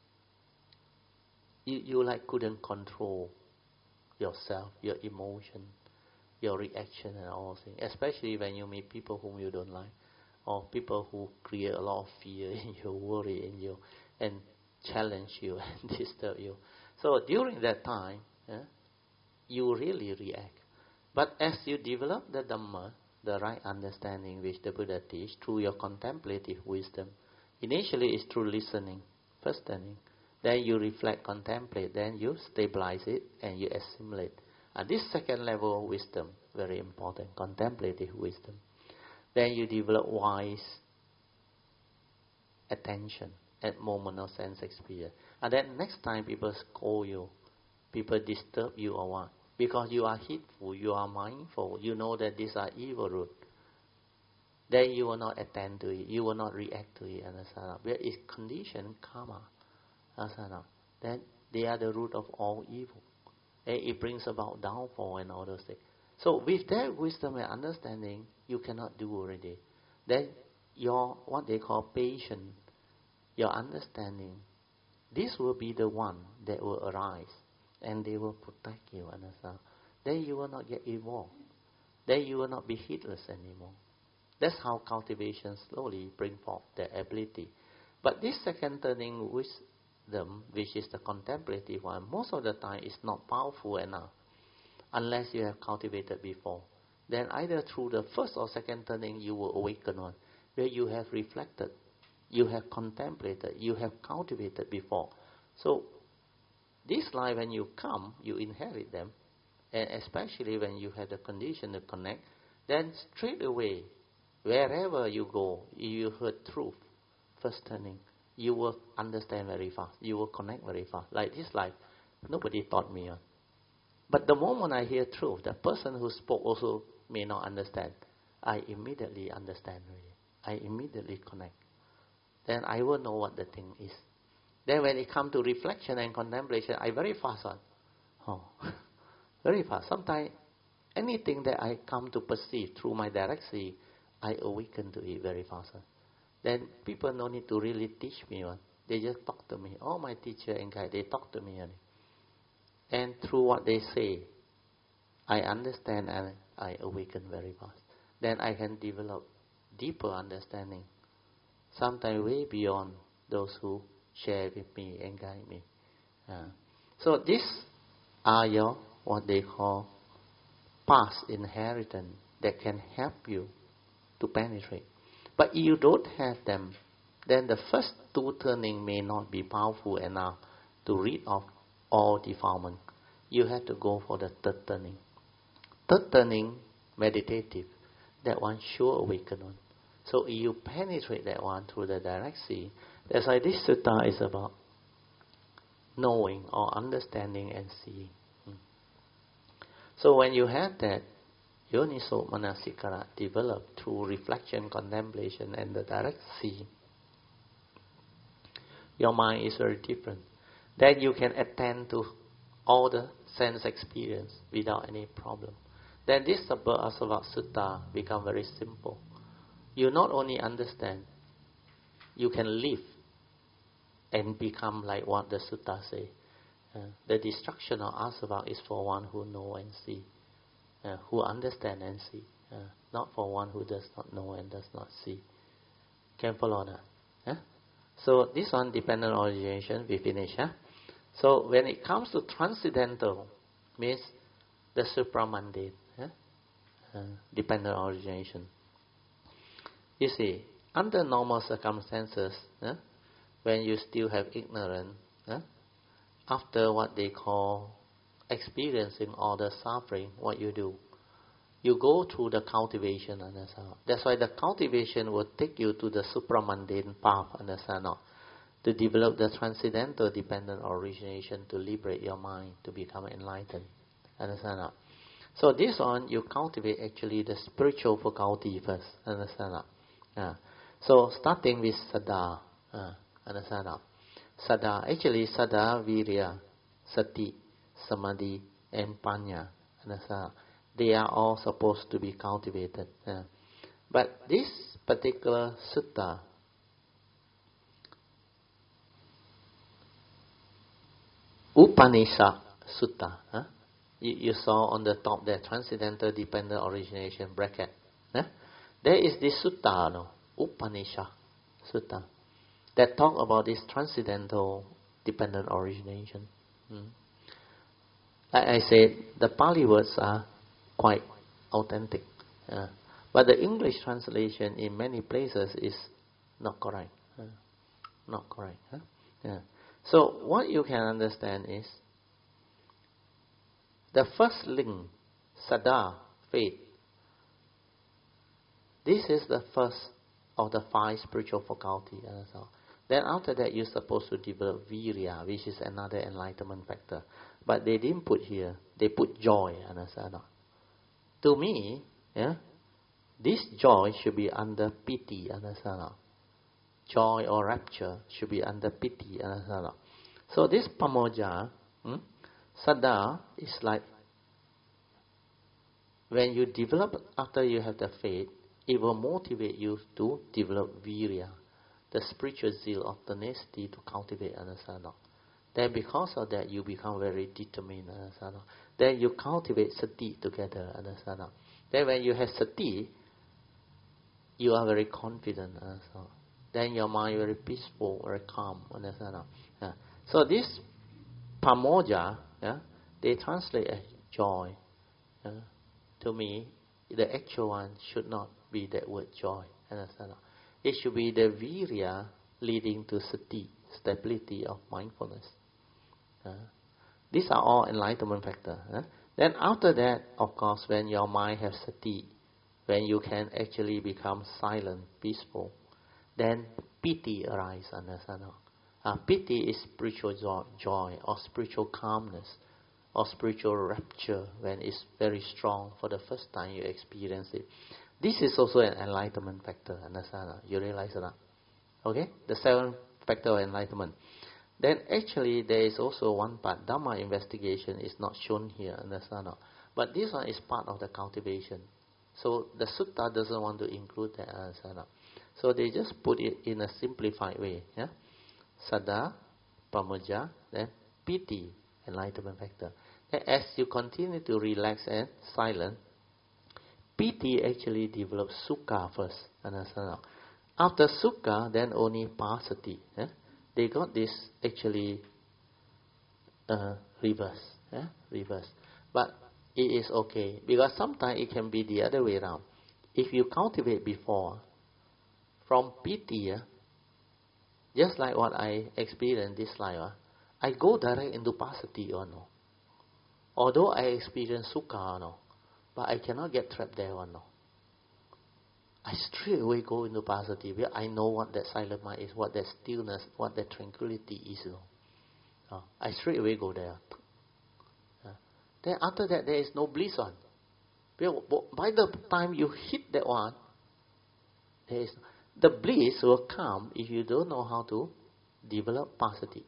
you, you like couldn't control yourself, your emotion, your reaction and all things. Especially when you meet people whom you don't like, or people who create a lot of fear in you, worry in you, and challenge you and disturb you. So during that time, yeah, you really react. But as you develop the Dhamma, the right understanding which the Buddha teach through your contemplative wisdom, initially it's through listening, first turning. Then you reflect, contemplate, then you stabilize it and you assimilate. And this second level of wisdom, very important, contemplative wisdom. Then you develop wise attention at moment of sense experience. And then next time people scold you, people disturb you or what, because you are heedful, you are mindful, you know that these are evil root, then you will not attend to it, you will not react to it, understand? Where is conditioned karma, understand? Then they are the root of all evil. And it brings about downfall and all those things. So with that wisdom and understanding, you cannot do already. Then your, what they call patience, your understanding, this will be the one that will arise. And they will protect you, understand? Then you will not get involved. Then you will not be heedless anymore. That's how cultivation slowly bring forth the ability. But this second turning wisdom, which is the contemplative one, most of the time is not powerful enough unless you have cultivated before. Then either through the first or second turning you will awaken one, where you have reflected you have contemplated, you have cultivated before. So this life, when you come, you inherit them, and especially when you have the condition to connect, then straight away, wherever you go, you heard truth, first turning, you will understand very fast. You will connect very fast. Like this life, nobody taught me on. But the moment I hear truth, the person who spoke also may not understand. I immediately understand already. I immediately connect. Then I will know what the thing is. Then when it comes to reflection and contemplation, I very fast on. Oh, very fast. Sometimes anything that I come to perceive through my direct see, I awaken to it very fast. Then people no need to really teach me one. They just talk to me. All my teacher and guide, they talk to me. And through what they say, I understand and I awaken very fast. Then I can develop deeper understanding, sometimes way beyond those who share with me and guide me. Uh, so these are your, what they call, past inheritance that can help you to penetrate. But if you don't have them, then the first two turning may not be powerful enough to rid off all defilement. You have to go for the third turning. Third turning, meditative, that one sure awaken on. So if you penetrate that one through the direct see, that's why this sutta is about knowing or understanding and seeing. So when you have that, Yoniso Manasikara developed through reflection, contemplation, and the direct see, your mind is very different. Then you can attend to all the sense experience without any problem. Then this Sabba Asava Sutta become very simple. You not only understand, you can live and become like what the Sutta say. Uh, the destruction of asava is for one who know and see, uh, who understand and see, uh, not for one who does not know and does not see. Can follow that? Huh? So this one, dependent origination, we finish. Huh? So when it comes to transcendental, means the supramundane, huh? uh, dependent origination. You see, under normal circumstances, huh? when you still have ignorance, huh? after what they call experiencing all the suffering, what you do? You go through the cultivation, understand? That's why the cultivation will take you to the supramundane path, understand? To develop the transcendental dependent origination, to liberate your mind, to become enlightened, understand? So this one, you cultivate actually the spiritual faculty first, understand? Yeah. So starting with Sada, uh, understand? Sada, actually Sada, Virya, Sati, Samadhi, and Panya, understand? They are all supposed to be cultivated. Yeah. But this particular sutta, Upanishad Sutta, huh? you, you saw on the top there, Transcendental Dependent Origination bracket. Huh? There is this sutta, no? Upanishad Sutta, that talk about this transcendental dependent origination. Hmm. Like I said, the Pali words are quite authentic. Uh, but the English translation in many places is not correct. Uh, not correct. Huh? Yeah. So what you can understand is the first link, Sada, faith. This is the first of the five spiritual faculty. Uh, then after that, you're supposed to develop Virya, which is another enlightenment factor. But they didn't put here. They put joy. Understand? To me, yeah, this joy should be under piti, understand? Joy or rapture should be under piti, understand? So this pamoja, hmm, sada, is like when you develop, after you have the faith, it will motivate you to develop virya, the spiritual zeal of tenacity to cultivate, understand? Then because of that, you become very determined, understand? Then you cultivate sati together, understand? Then when you have sati, you are very confident, understand? Then your mind very peaceful, very calm, understand? Yeah. So this pamoja, yeah, they translate as joy. Yeah. To me, the actual one should not be that word joy, understand? It should be the virya leading to sati, stability of mindfulness. Uh, these are all enlightenment factors. Uh. Then after that, of course, when your mind has sati, when you can actually become silent, peaceful, then piti arises. Understand? Uh, piti is spiritual joy, joy or spiritual calmness or spiritual rapture when it's very strong for the first time you experience it. This is also an enlightenment factor. Understand? You realize that? Okay? The seventh factor of enlightenment. Then actually there is also one part. Dhamma investigation is not shown here. Understand? But this one is part of the cultivation. So the sutta doesn't want to include that. Understand? So they just put it in a simplified way. Yeah? Sada, pramudya, then piti, enlightenment factor. And as you continue to relax and silent, piti actually develops sukha first. Understand? After sukha, then only pasati. Yeah? They got this actually uh, reverse. Yeah? Reverse. But it is okay. Because sometimes it can be the other way around. If you cultivate before, from piti, uh, just like what I experienced this life, uh, I go direct into pasati or no. Although I experience sukha or no, but I cannot get trapped there or no. I straight away go into pasati because I know what that silent mind is, what that stillness, what that tranquility is. You know. uh, I straight away go there. Uh, then after that, there is no bliss on. Because by the time you hit that one, there is the bliss will come if you don't know how to develop pasati.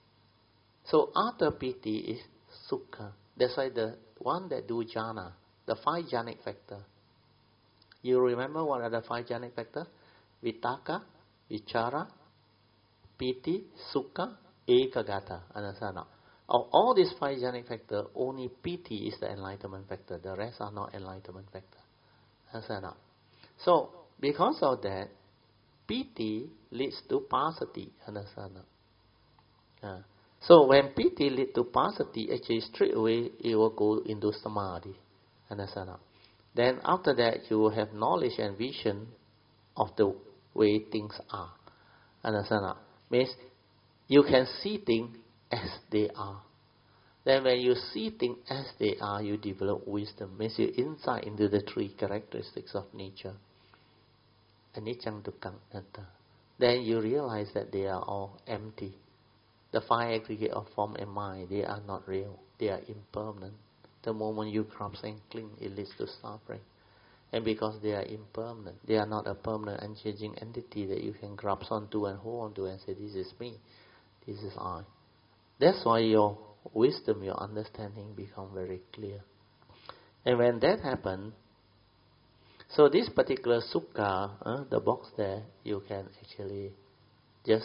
So after piti is sukha. That's why the one that do jhana, the five jhanic factor. You remember what are the five jhanic factors? Vitaka, vichara, piti, sukha, ekagata. Understand? Of all these five jhanic factors, only piti is the enlightenment factor. The rest are not enlightenment factor. Understand? So because of that, piti leads to pasati. Understand? Uh, so when piti leads to pasati, actually straight away it will go into samadhi. Understand? Then after that, you will have knowledge and vision of the way things are. Understand? Means you can see things as they are. Then when you see things as they are, you develop wisdom. Means you insight into the three characteristics of nature. Anicca, dukkha, anatta. Then you realize that they are all empty. The five aggregate of form and mind, they are not real. They are impermanent. The moment you grasp and cling, it leads to suffering. And because they are impermanent, they are not a permanent, unchanging entity that you can grasp onto and hold onto and say, this is me, this is I. That's why your wisdom, your understanding become very clear. And when that happens, so this particular sukha, uh, the box there, you can actually just,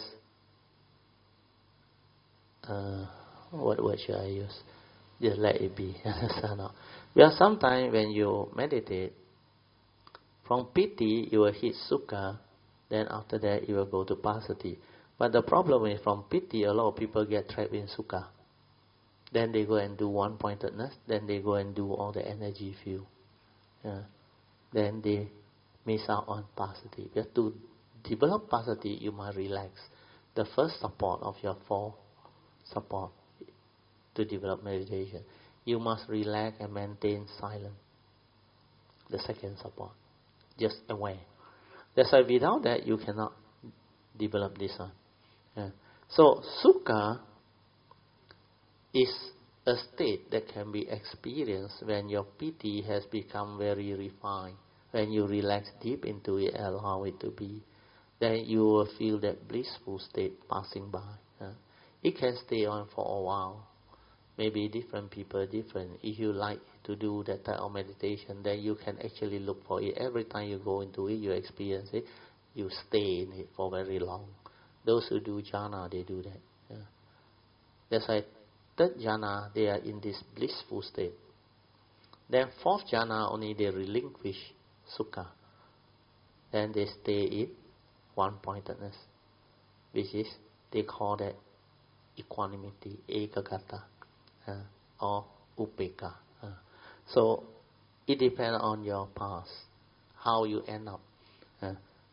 uh, what word should I use? Just let it be. Well, sometimes when you meditate, from piti you will hit sukha, then after that you will go to pasati. But the problem is from piti, a lot of people get trapped in sukha. Then they go and do one-pointedness, then they go and do all the energy field. Yeah. Then they miss out on pasati. But to develop pasati, you must relax. The first support of your four support to develop meditation, you must relax and maintain silence. The second support, just aware. That's why without that you cannot develop this one. Yeah. So sukha is a state that can be experienced when your piti has become very refined. When you relax deep into it, allow it to be, then you will feel that blissful state passing by. Yeah. It can stay on for a while. Maybe different people different. If you like to do that type of meditation, then you can actually look for it. Every time you go into it, you experience it, you stay in it for very long. Those who do jhana, they do that. Yeah. That's why third jhana, they are in this blissful state. Then fourth jhana, only they relinquish sukha. Then they stay in one-pointedness, which is, they call that equanimity, ekagata. Uh, or upeka. Uh, so it depends on your past, how you end up. Uh,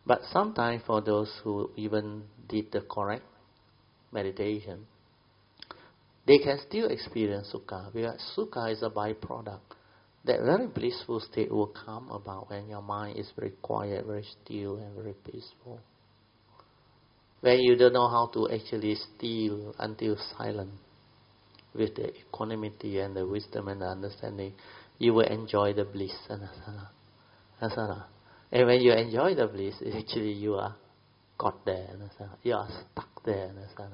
But sometimes for those who even did the correct meditation, they can still experience sukha, because sukha is a byproduct. That very blissful state will come about when your mind is very quiet, very still, and very peaceful. When you don't know how to actually still until silent, with the equanimity and the wisdom and the understanding, you will enjoy the bliss. And when you enjoy the bliss, actually you are caught there. You are stuck there.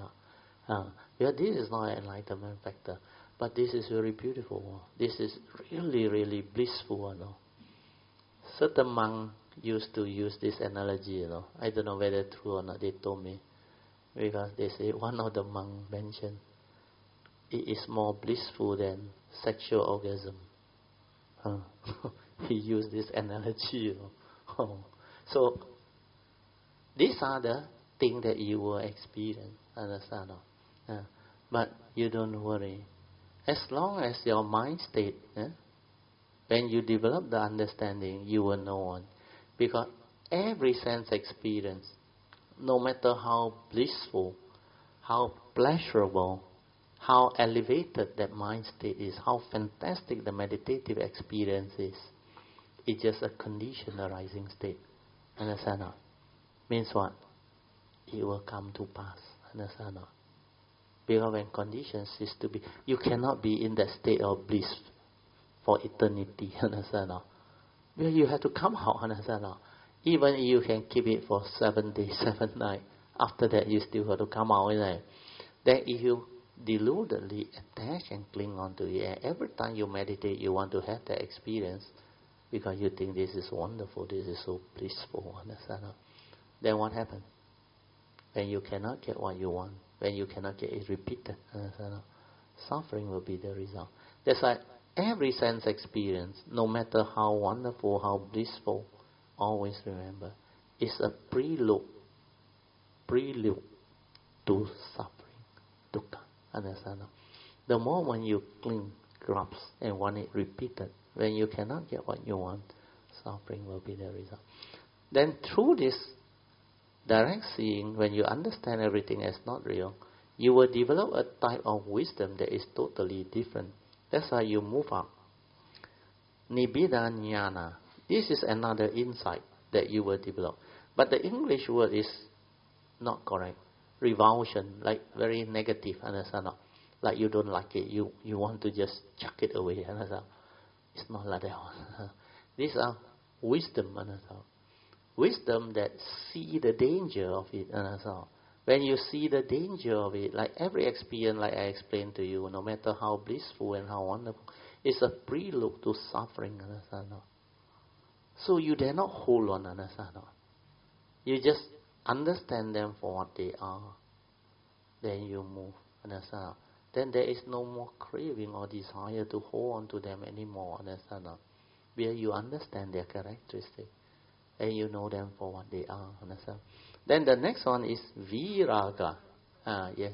Uh, yeah, this is not an enlightenment factor, but this is very beautiful. This is really, really blissful. You know. Certain monk used to use this analogy. You know, I don't know whether true or not. They told me, because they say one of the monk mentioned it is more blissful than sexual orgasm. Uh, he used this analogy. You know. Oh. So these are the things that you will experience. Understand? Uh, but you don't worry. As long as your mind state, eh, when you develop the understanding, you will know on. Because every sense experience, no matter how blissful, how pleasurable, how elevated that mind state is, how fantastic the meditative experience is, it's just a conditioned arising state. Understand? Means what? It will come to pass. Understand? Because when conditions cease to be, you cannot be in that state of bliss for eternity. Understand? Because you have to come out. Understand? Even if you can keep it for seven days, seven nights, after that you still have to come out. Right? Then if you deludedly attach and cling on to it, and every time you meditate, you want to have that experience because you think this is wonderful, this is so blissful. Understand? Then what happens? When you cannot get what you want, when you cannot get it repeated, suffering will be the result. That's why every sense experience, no matter how wonderful, how blissful, always remember, is a prelude, prelude to suffering, dukkha. Understand? The moment you cling, grasp, and want it repeated, when you cannot get what you want, suffering will be the result. Then through this direct seeing, when you understand everything as not real, you will develop a type of wisdom that is totally different. That's why you move up. Nibbida jnana. This is another insight that you will develop. But the English word is not correct. Revulsion, like very negative, understand? Like you don't like it, you, you want to just chuck it away, understand? It's not like that. These are wisdom, understand? Wisdom that see the danger of it. Understand? When you see the danger of it, like every experience, like I explained to you, no matter how blissful and how wonderful, it's a prelude to suffering. Understand? So you dare not hold on. Understand? You just understand them for what they are. Then you move. Understand? Then there is no more craving or desire to hold on to them anymore. Understand? Where you understand their characteristics. And you know them for what they are. Understand? Then the next one is viraga. Ah, yes.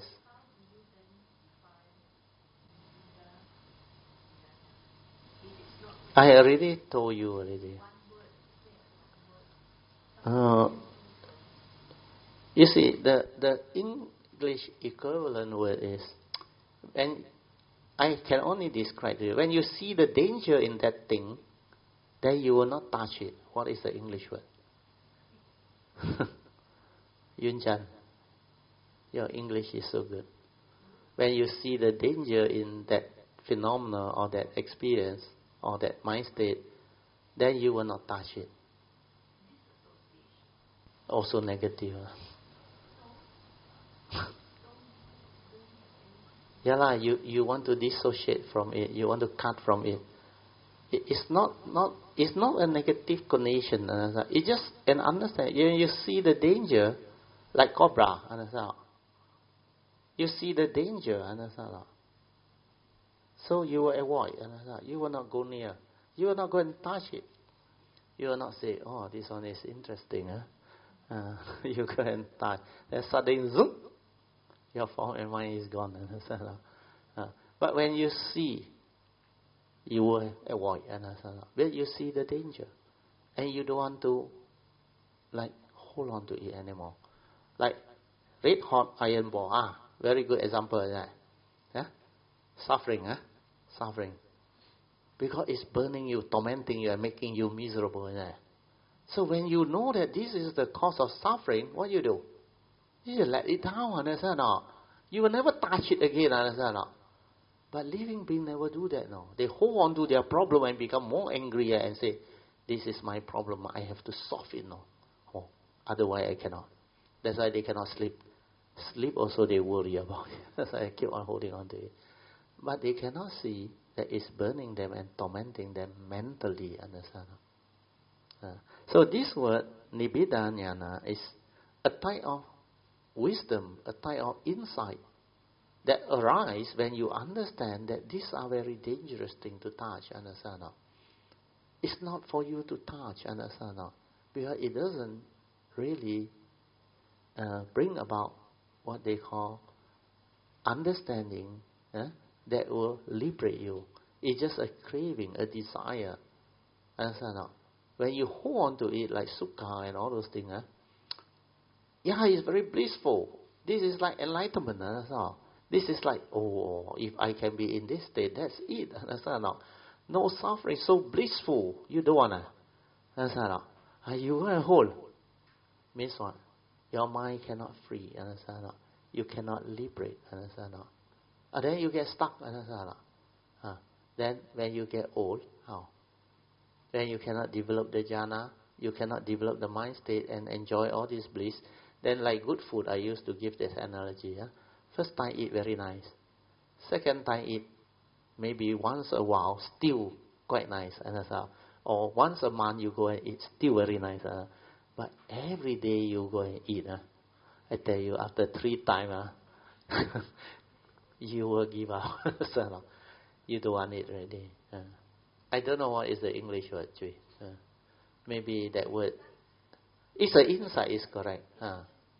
I already told you already. Uh, you see, the, the English equivalent word is, and I can only describe it. When you see the danger in that thing, then you will not touch it. What is the English word? Yun Chan, your English is so good. When you see the danger in that phenomena or that experience or that mind state, then you will not touch it. Also negative. Yeah, lah. You you want to dissociate from it. You want to cut from it. it it's not not it's not a negative connotation. Understand? It's just an understanding. You you see the danger, like cobra. Understand? You see the danger. Understand? So you will avoid. Understand? You will not go near. You will not go and touch it. You will not say, "Oh, this one is interesting." Huh? Uh, you go and touch. Then suddenly, zoom. Your form and mind is gone. Uh, but when you see, you will avoid. But you see the danger. And you don't want to like hold on to it anymore. Like red hot iron ball. Ah, very good example of that. Yeah? Suffering, huh? Suffering. Because it's burning you, tormenting you, and making you miserable. Yeah? So when you know that this is the cause of suffering, what you do? You just let it down, understand or not? You will never touch it again, understand or not? But living beings never do that, no. They hold on to their problem and become more angrier and say, this is my problem, I have to solve it, no. Oh, otherwise I cannot. That's why they cannot sleep. Sleep also they worry about it. That's why I keep on holding on to it. But they cannot see that it's burning them and tormenting them mentally, understand? Uh, so this word, Nibbida Jnana, is a type of wisdom, a type of insight that arises when you understand that these are very dangerous things to touch, understand? It's not for you to touch, understand? Because it doesn't really uh, bring about what they call understanding eh, that will liberate you. It's just a craving, a desire, understand? When you hold on to it like sukha and all those things, eh, yeah, it's very blissful. This is like enlightenment, that's all. This is like, oh, if I can be in this state, that's it, understand? No suffering, so blissful. You don't want to, understand? Are you going to hold? Means what? Your mind cannot free, understand? You cannot liberate, understand? And then you get stuck, understand? Uh, then when you get old, how? Then you cannot develop the jhana, you cannot develop the mind state and enjoy all this bliss. Then like good food, I used to give this analogy. Yeah? First time eat very nice. Second time eat maybe once a while, still quite nice. Understand? Or once a month you go and eat, still very nice. Uh, but every day you go and eat. Uh, I tell you, after three times, uh, you will give up. So, you don't want it already. Uh, I don't know what is the English word. Uh, maybe that word. It's an insight, is correct. Uh,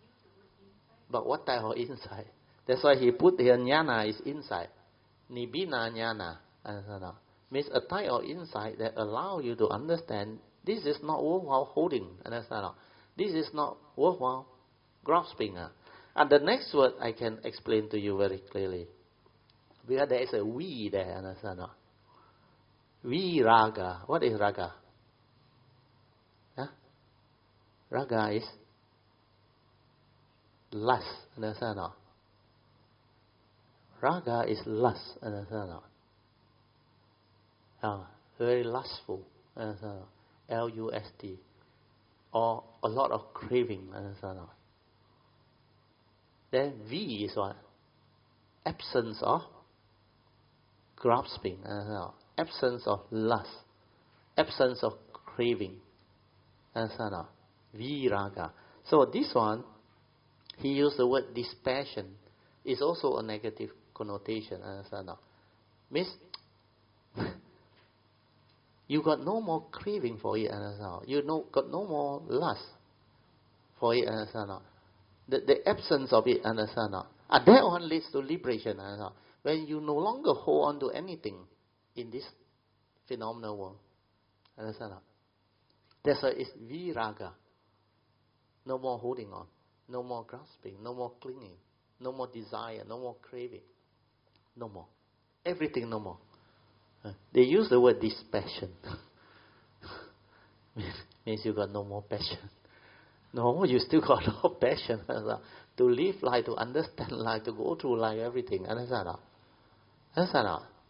but what type of insight? That's why he put here jnana is insight. Nibbida jnana. Uh, means a type of insight that allow you to understand this is not worthwhile holding. Understand? This is not worthwhile grasping. Uh. And the next word I can explain to you very clearly. Because there is a we there. Understand? We raga. What is raga? Huh? Raga is lust. Understand? Raga is lust. Understand? Ah, very lustful. Understand? L U S T. Or a lot of craving. Understand? Then V is what? Absence of grasping. Understand? Absence of lust. Absence of craving. Understand? Viraga. So this one, he used the word dispassion. It's also a negative connotation. Understand? Means you got no more craving for it. Understand? You no, got no more lust for it. Understand? The, the absence of it. Understand? And that one leads to liberation. Understand? When you no longer hold on to anything in this phenomenal world. Understand? That's why it's viraga. No more holding on. No more grasping. No more clinging. No more desire. No more craving. No more. Everything no more. Uh, they use the word dispassion. Means you got no more passion. No, you still got a lot of passion. To live life, to understand life, to go through life, everything. Understand? Understand?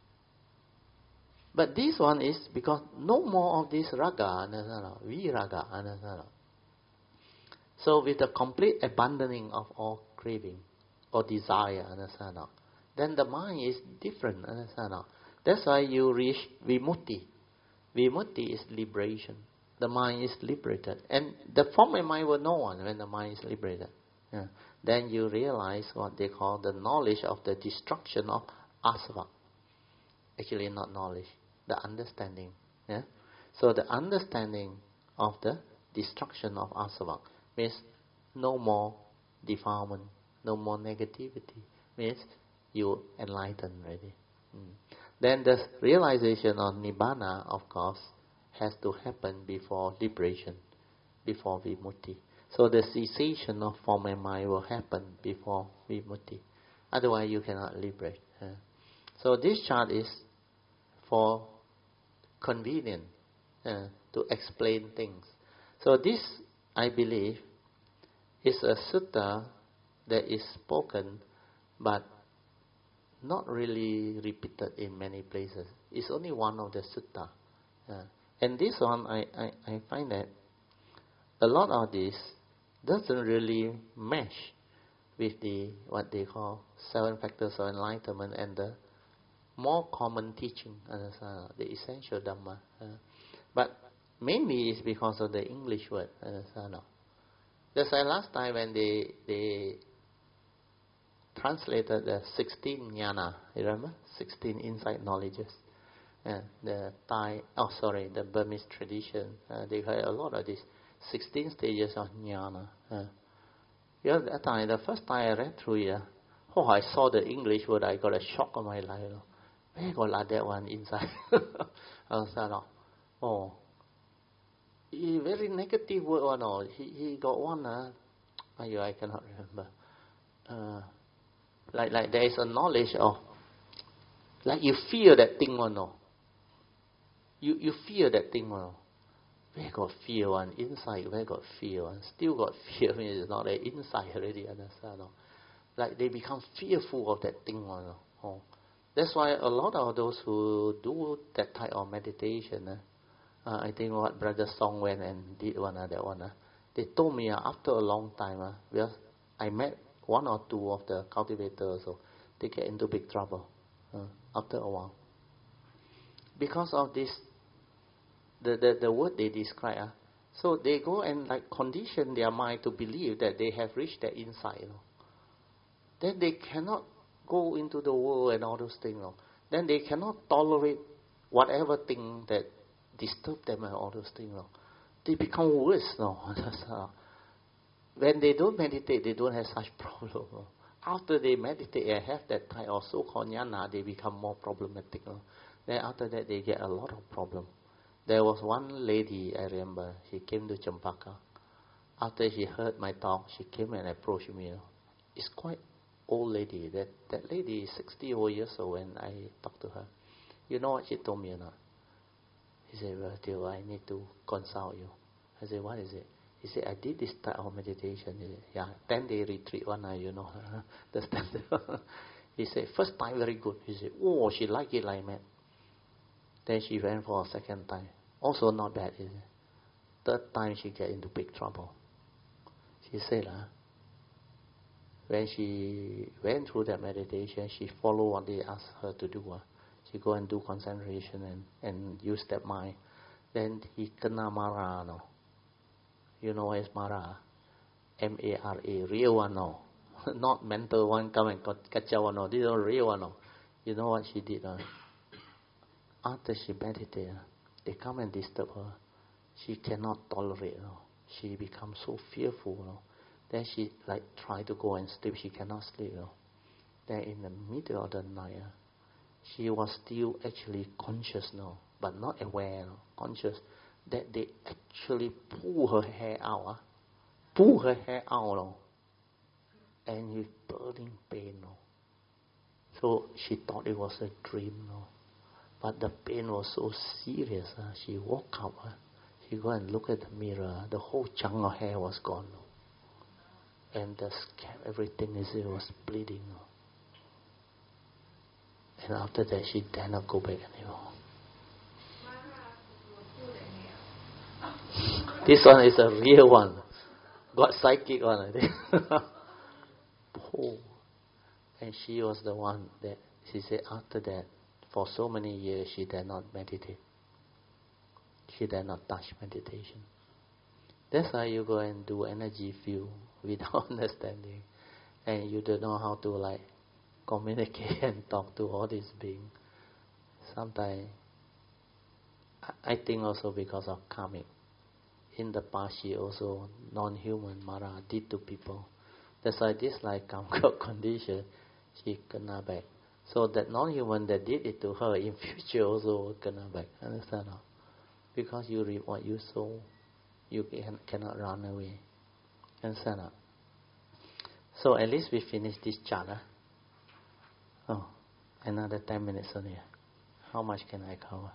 But this one is because no more of this raga. Understand? Viraga. Understand? So with the complete abandoning of all craving or desire, understand? Then the mind is different, understand? That's why you reach vimutti. Vimutti is liberation. The mind is liberated. And the form of mind will know one when the mind is liberated. Yeah. Then you realize what they call the knowledge of the destruction of asava. Actually not knowledge, the understanding. Yeah? So the understanding of the destruction of asava means no more defilement, no more negativity. Means you enlighten already. Mm. Then the realization of nibbana, of course, has to happen before liberation, before vimutti. So the cessation of form and mind will happen before vimutti. Otherwise, you cannot liberate. Uh. So this chart is for convenience uh, to explain things. So this, I believe, is a sutta that is spoken, but not really repeated in many places. It's only one of the sutta. Uh, and this one, I, I, I find that a lot of this doesn't really mesh with the what they call seven factors of enlightenment and the more common teaching, uh, the essential Dhamma. Uh, but mainly it's because of the English word. Uh, no. Just like last time when they they translated the sixteen jnana, you remember? sixteen insight knowledges. Uh, the Thai, oh sorry, the Burmese tradition, uh, they had a lot of these sixteen stages of jnana. Uh, yeah, that time, the first time I read through it, oh, I saw the English word, I got a shock of my life. You know. Where got like that one inside? I was like, oh, he very negative word one. Oh, he he got one. Uh, oh, I cannot remember. Uh, like like there is a knowledge of, like you fear that thing one. No. You you fear that thing one. Where got fear one? Inside, where got fear one? Still got fear. I mean, it's not that inside already. Understand? No? Like they become fearful of that thing one. No? Oh. That's why a lot of those who do that type of meditation, uh, uh, I think what Brother Song went and did one uh, that one, uh, they told me uh, after a long time, uh, because I met one or two of the cultivators, so they get into big trouble uh, after a while. Because of this, the, the, the word they describe, uh, so they go and like condition their mind to believe that they have reached their insight. You know. Then they cannot go into the world and all those things. You know. Then they cannot tolerate whatever thing that disturb them and all those things. You know. They become worse. You know. When they don't meditate, they don't have such problem. You know. After they meditate and have that type of so-called jnana, they become more problematic. You know. Then after that, they get a lot of problem. There was one lady, I remember, she came to Champaka. After she heard my talk, she came and approached me. You know. It's quite old lady. That that lady is sixty old years old when I talked to her. You know what she told me or not? He said, well, Theo, I need to consult you. I said, what is it? He said, I did this type of meditation. He said, yeah, ten day retreat one night, you know. The standard. He said, first time very good. He said, oh, she liked it like mad. Then she went for a second time. Also not bad, is it? Third time she get into big trouble. She said, uh, when she went through that meditation, she followed what they asked her to do. Uh. She go and do concentration and, and use that mind. Then he kena mara, no. You know what is mara? M A R A, real one, no. Not mental one, come and kacau one, no. This is real one, no. You know what she did? Uh? After she meditated, uh, they come and disturb her. She cannot tolerate, no. She becomes so fearful, no. Then she like try to go and sleep. She cannot sleep, no. Then in the middle of the night, uh, she was still actually conscious, no, but not aware, no, conscious that they actually pull her hair out, uh, pull her hair out, no, and with burning pain, no. So she thought it was a dream, no, but the pain was so serious. Uh, she woke up, uh, she go and look at the mirror. The whole chunk of hair was gone, no, and the scalp, everything is it was bleeding, no. And after that, she dare not go back anymore. This one is a real one. Got psychic one, I think. Oh. And she was the one that, she said after that, for so many years, she dare not meditate. She dare not touch meditation. That's why you go and do energy field without understanding. And you don't know how to like, communicate and talk to all these beings. Sometimes, I think also because of karmic. In the past, she also non-human Mara did to people. That's why this like karmic condition, she kena back. So that non-human that did it to her in future also will kena back. Understand? Because you reap what you sow, you can, cannot run away. Understand? So at least we finish this chart. Huh? Oh, another ten minutes only. How much can I cover?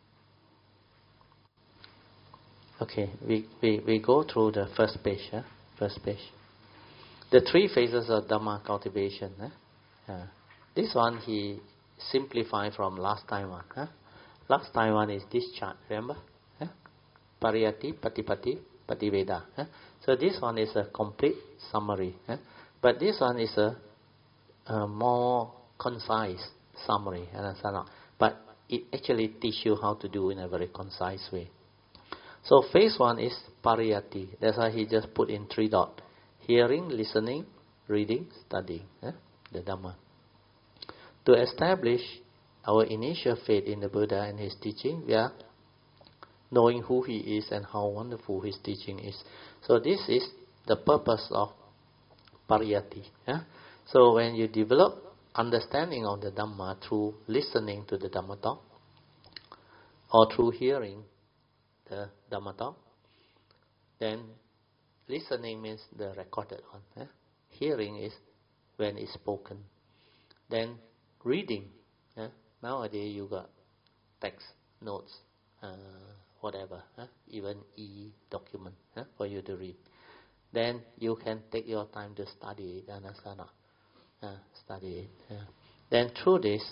Okay, we, we, we go through the first page. Huh? First page. The three phases of Dhamma cultivation. Huh? Uh, this one he simplified from last time one. Huh? Last time one is this chart, remember? Huh? Pariyati, Patipati, Pativeda. Huh? So this one is a complete summary. Huh? But this one is a, a more concise summary. Understand? But it actually teaches you how to do in a very concise way. So phase one is Pariyati. That's why he just put in three dots. Hearing, listening, reading, studying. Eh? The Dhamma. To establish our initial faith in the Buddha and his teaching, we are knowing who he is and how wonderful his teaching is. So this is the purpose of Pariyati. Eh? So when you develop understanding of the Dhamma through listening to the Dhamma talk, or through hearing the Dhamma talk, then listening means the recorded one. Eh? Hearing is when it's spoken. Then reading. Eh? Nowadays you got text, notes, uh, whatever, eh? Even e-document eh? for you to read. Then you can take your time to study it, understand? Uh, study it. Yeah. Then through this,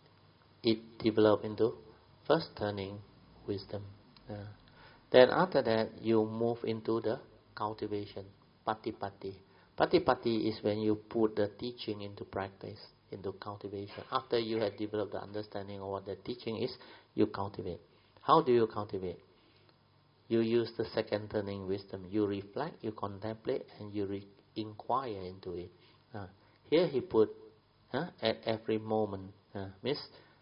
it develops into first turning wisdom. Yeah. Then after that, you move into the cultivation, patipati. Patipati is when you put the teaching into practice, into cultivation. After you have developed the understanding of what the teaching is, you cultivate. How do you cultivate? You use the second turning wisdom. You reflect, you contemplate, and you re- inquire into it. Uh, here he put uh, at every moment. Uh, means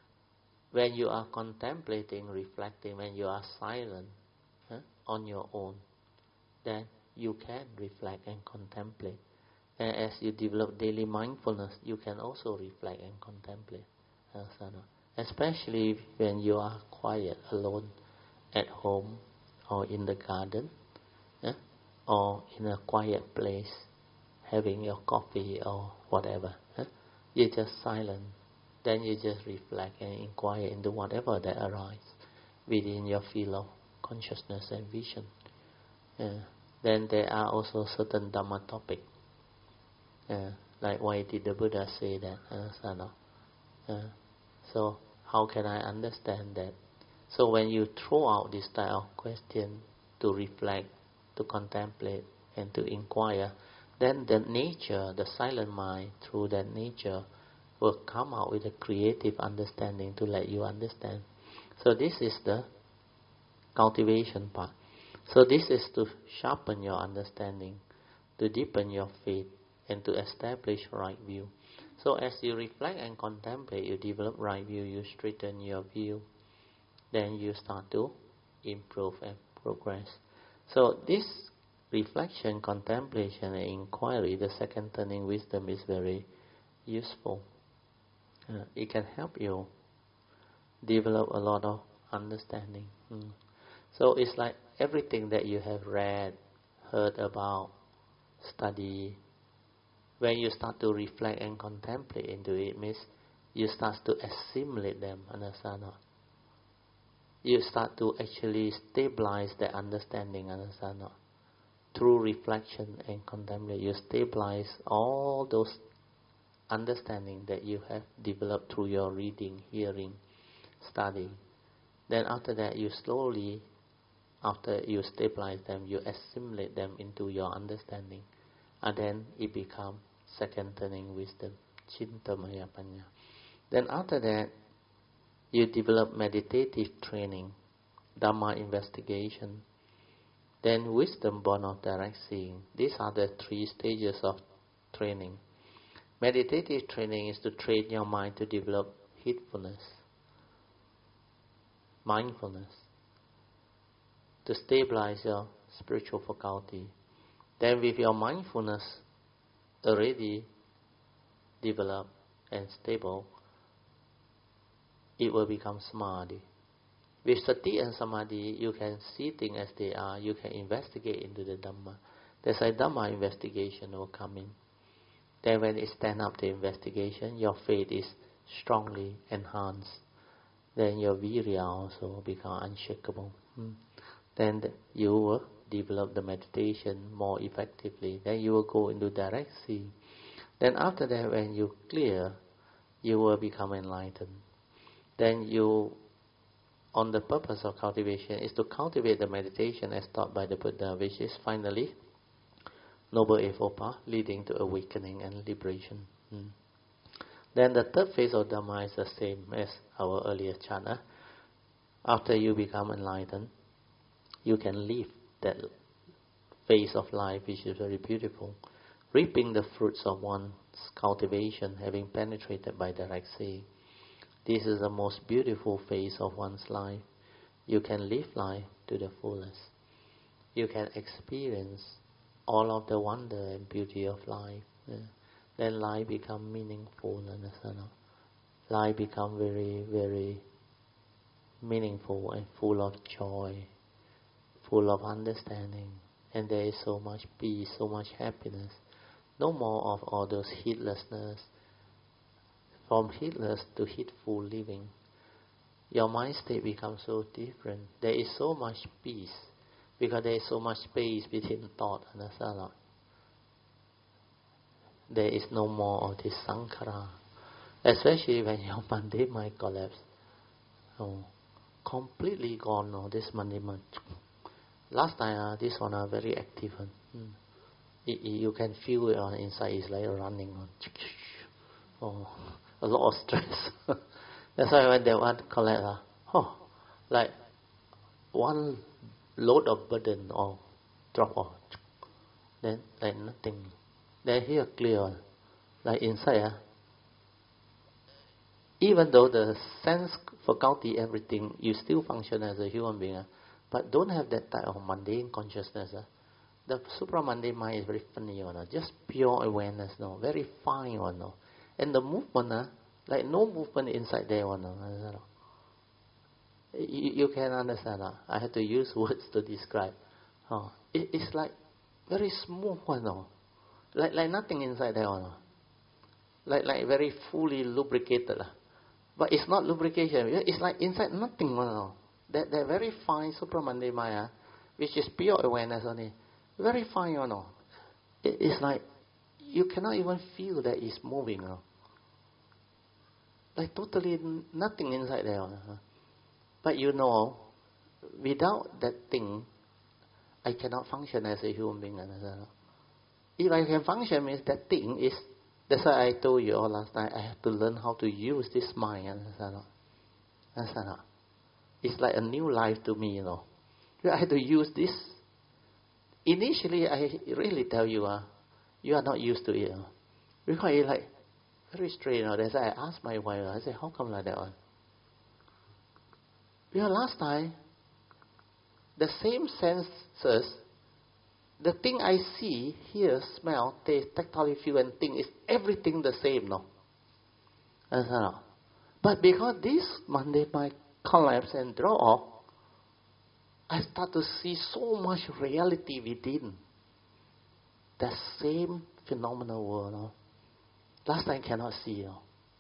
when you are contemplating, reflecting, when you are silent uh, on your own, then you can reflect and contemplate. And as you develop daily mindfulness, you can also reflect and contemplate. Uh, especially when you are quiet, alone, at home, or in the garden, eh? or in a quiet place, having your coffee or whatever. Eh? You're just silent. Then you just reflect and inquire into whatever that arises within your field of consciousness and vision. Yeah. Then there are also certain Dhamma topics. Yeah. Like why did the Buddha say that? Uh, uh, so how can I understand that? So when you throw out this type of question to reflect, to contemplate, and to inquire, then the nature, the silent mind, through that nature, will come out with a creative understanding to let you understand. So this is the cultivation part. So this is to sharpen your understanding, to deepen your faith, and to establish right view. So as you reflect and contemplate, you develop right view, you straighten your view, then you start to improve and progress. So this reflection, contemplation, and inquiry, the second turning wisdom, is very useful. Uh, it can help you develop a lot of understanding. Mm. So it's like everything that you have read, heard about, study, when you start to reflect and contemplate into it, means you start to assimilate them, understand? You start to actually stabilize the understanding, understand? Through reflection and contemplation, you stabilize all those understanding that you have developed through your reading, hearing, studying. Then after that, you slowly, after you stabilize them, you assimilate them into your understanding. And then it becomes second turning wisdom, Chintamaya Panya. Then after that, you develop meditative training, Dhamma investigation, then wisdom born of direct seeing. These are the three stages of training. Meditative training is to train your mind to develop heedfulness, mindfulness, to stabilize your spiritual faculty. Then with your mindfulness already developed and stable, it will become samadhi. With sati and samadhi, you can see things as they are, you can investigate into the Dhamma. That's why Dhamma investigation will come in. Then when it stand up the investigation, your faith is strongly enhanced. Then your virya also become unshakable. Hmm. Then you will develop the meditation more effectively. Then you will go into direct seeing. Then after that, when you clear, you will become enlightened. Then you, on the purpose of cultivation, is to cultivate the meditation as taught by the Buddha, which is finally Noble Eightfold Path, leading to awakening and liberation. Hmm. Then the third phase of Dhamma is the same as our earlier chant. After you become enlightened, you can live that phase of life, which is very beautiful, reaping the fruits of one's cultivation, having penetrated by direct seeing. This is the most beautiful phase of one's life. You can live life to the fullest. You can experience all of the wonder and beauty of life. Yeah. Then life become meaningful. Understand? Life become very, very meaningful and full of joy, full of understanding. And there is so much peace, so much happiness. No more of all those heedlessness. From heedless to heedful living, your mind state becomes so different. There is so much peace because there is so much space between thought and asana. There is no more of this sankhara, especially when your mundane mind collapses. Oh, completely gone. No, this mundane mind. Last time, uh, this one are very active. Uh, mm. it, it, you can feel it on inside. It's like running. Uh, oh. A lot of stress. That's why when they want to collect, uh, oh, like one load of burden or drop off, then like nothing. Then here clear, like inside, uh, even though the sense faculty, everything, you still function as a human being, uh, but don't have that type of mundane consciousness. Uh. The supra-mundane mind is very funny, you know, just pure awareness, no, very fine, you know. And the movement, uh, like no movement inside there, you know. You, you can understand. Uh, I have to use words to describe. Oh, it, it's like very smooth, you know. Like like nothing inside there, you know. Like like very fully lubricated, uh. But it's not lubrication. It's like inside nothing, you know. That that very fine supramundane mind, uh, which is pure awareness only. Very fine, you know. It, it's like you cannot even feel that it's moving, you know. Like totally nothing inside there. Uh. But you know, without that thing, I cannot function as a human being. Uh. If I can function, means that thing is. That's why I told you all last night. I have to learn how to use this mind. Understand? Understand? It's like a new life to me, you know. I have to use this. Initially, I really tell you, uh, you are not used to it. Uh, because it's like very strange. You know. That's why I asked my wife, I said, how come like that one? Because last time, the same senses, the thing I see, hear, smell, taste, tactile, feel, and think is everything the same, no? Understand? But because this mundane mind collapse and draw off, I start to see so much reality within that same phenomenal world. No? Last time I cannot see. No?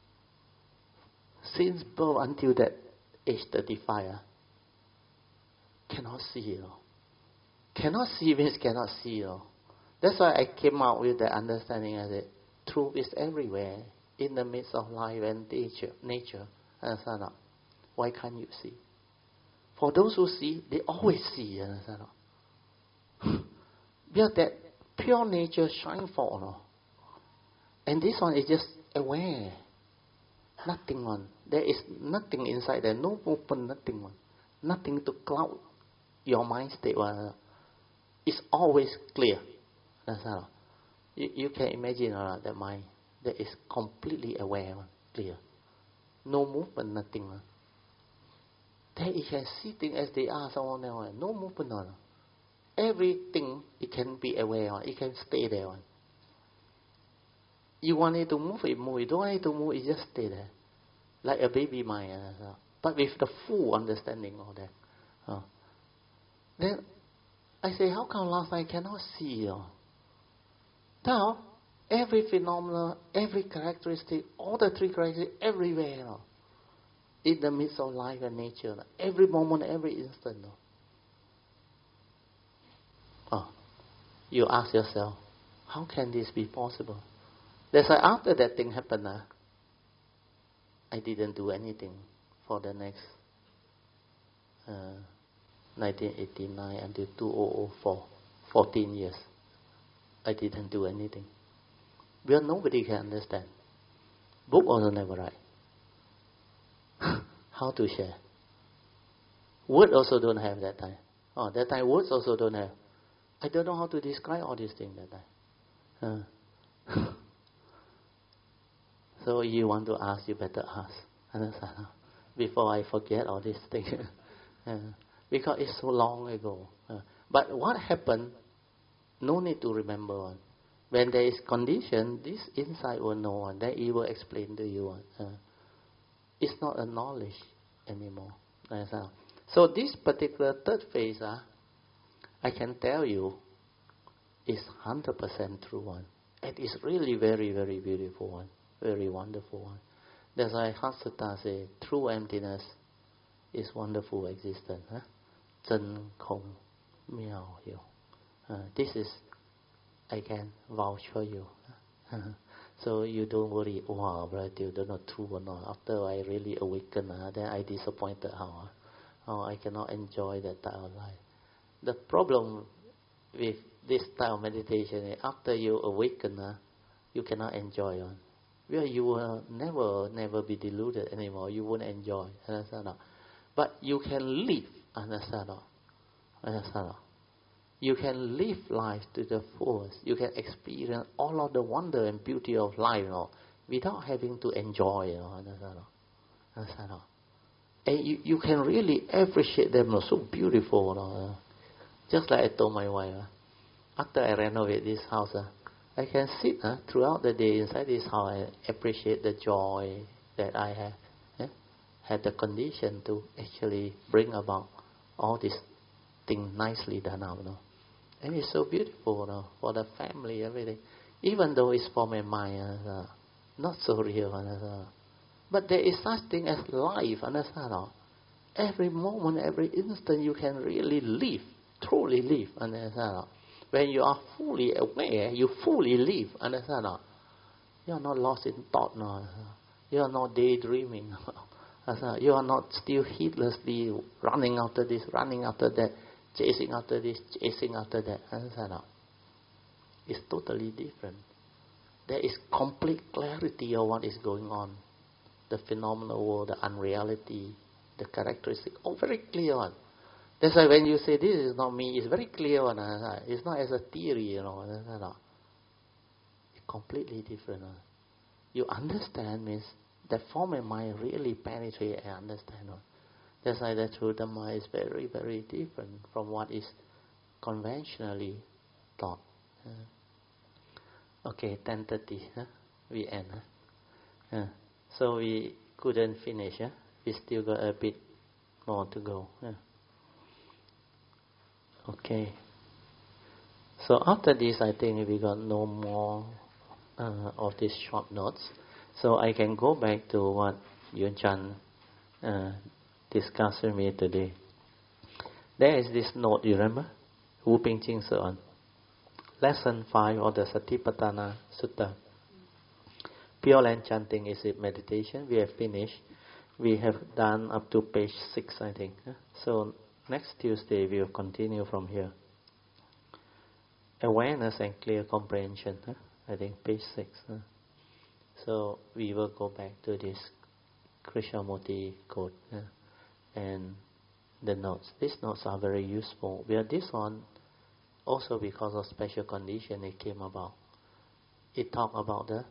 Since birth until that age thirty-five, uh, cannot see. No? Cannot see means cannot see. No? That's why I came out with the understanding of it. Truth is everywhere, in the midst of life and nature. nature. Understand? No? Why can't you see? For those who see, they always see. Understand? No? Because that pure nature shine forth. No? And this one is just aware. Nothing on. There is nothing inside there. No movement, nothing on. Nothing to cloud your mind state. It's always clear. Understand? No? You, you can imagine uh, that mind that is completely aware, clear. No movement, nothing. Uh. Then it can see things as they are, so on and on. No movement on. Everything it can be aware on. It can stay there on. You want it to move, it move. You don't want it to move, it just stay there. Like a baby mind. Uh, but with the full understanding of that. Uh. Then I say, how come last night I cannot see? Uh? Now, every phenomena, every characteristic, all the three characteristics everywhere, you know, in the midst of life and nature, you know, every moment, every instant. You know. Oh, you ask yourself, how can this be possible? That's why after that thing happened, uh, I didn't do anything for the next uh, nineteen eighty-nine until two thousand four, fourteen years. I didn't do anything. Because nobody can understand. Book also never write. How to share? Word also don't have that time. Oh, that time words also don't have. I don't know how to describe all these things that time. Uh. So you want to ask, you better ask. Understand? Before I forget all these things. uh, because it's so long ago. Uh, but what happened, no need to remember one. When there is condition, this insight will know one. Then he will explain to you one. Uh, it's not a knowledge anymore. Understand? So this particular third phase, uh, I can tell you, is one hundred percent true one. It is really very, very beautiful one. Very wonderful one. That's why Hasata says, true emptiness is wonderful existence. Huh? 真空妙有. Uh, this is, I can vouch for you. So you don't worry, wow, brother, you don't know true or not. After I really awaken, uh, then I disappointed how, uh, oh, I cannot enjoy that type of life. The problem with this type of meditation is after you awaken, uh, you cannot enjoy one. Well, you will never, never be deluded anymore. You won't enjoy. Understand? But you can live. Understand? Understand? You can live life to the fullest. You can experience all of the wonder and beauty of life, you know, without having to enjoy. You know, understand? Understand? And you, you can really appreciate them. You know, so beautiful. You know. Just like I told my wife, after I renovate this house, uh, I can sit uh, throughout the day inside this house and appreciate the joy that I have. Yeah? Had the condition to actually bring about all these things nicely done out. You know? And it's so beautiful, you know, for the family, everything. Even though it's for my mind, uh, not so real. Uh, but there is such thing as life. Understand? Uh, every moment, every instant you can really live, truly live. Understand? Uh, When you are fully aware, you fully live. Understand? No? You are not lost in thought. No? You are not daydreaming. No? You are not still heedlessly running after this, running after that, chasing after this, chasing after that. Understand? No? It's totally different. There is complete clarity of what is going on. The phenomenal world, the unreality, the characteristic, all very clear on. That's why when you say this is not me, it's very clear. It's not as a theory, you know. It's completely different. You understand means that form and mind really penetrate and understand. That's why the true Dhamma is very, very different from what is conventionally taught. Okay, ten thirty, huh? We end. Huh? Uh, so we couldn't finish. Huh? We still got a bit more to go. Huh? Okay. So after this, I think we got no more uh, of these short notes. So I can go back to what Yun Chan uh, discussed with me today. There is this note, you remember? Wu Ping Ching on lesson five of the Satipatthana Sutta. Pure land chanting is it meditation. We have finished. We have done up to page six, I think. So next Tuesday we will continue from here. Awareness and clear comprehension. Huh? I think page six. Huh? So we will go back to this Krishnamurti quote huh? and the notes. These notes are very useful. Where this one, also because of special condition, it came about. It talked about the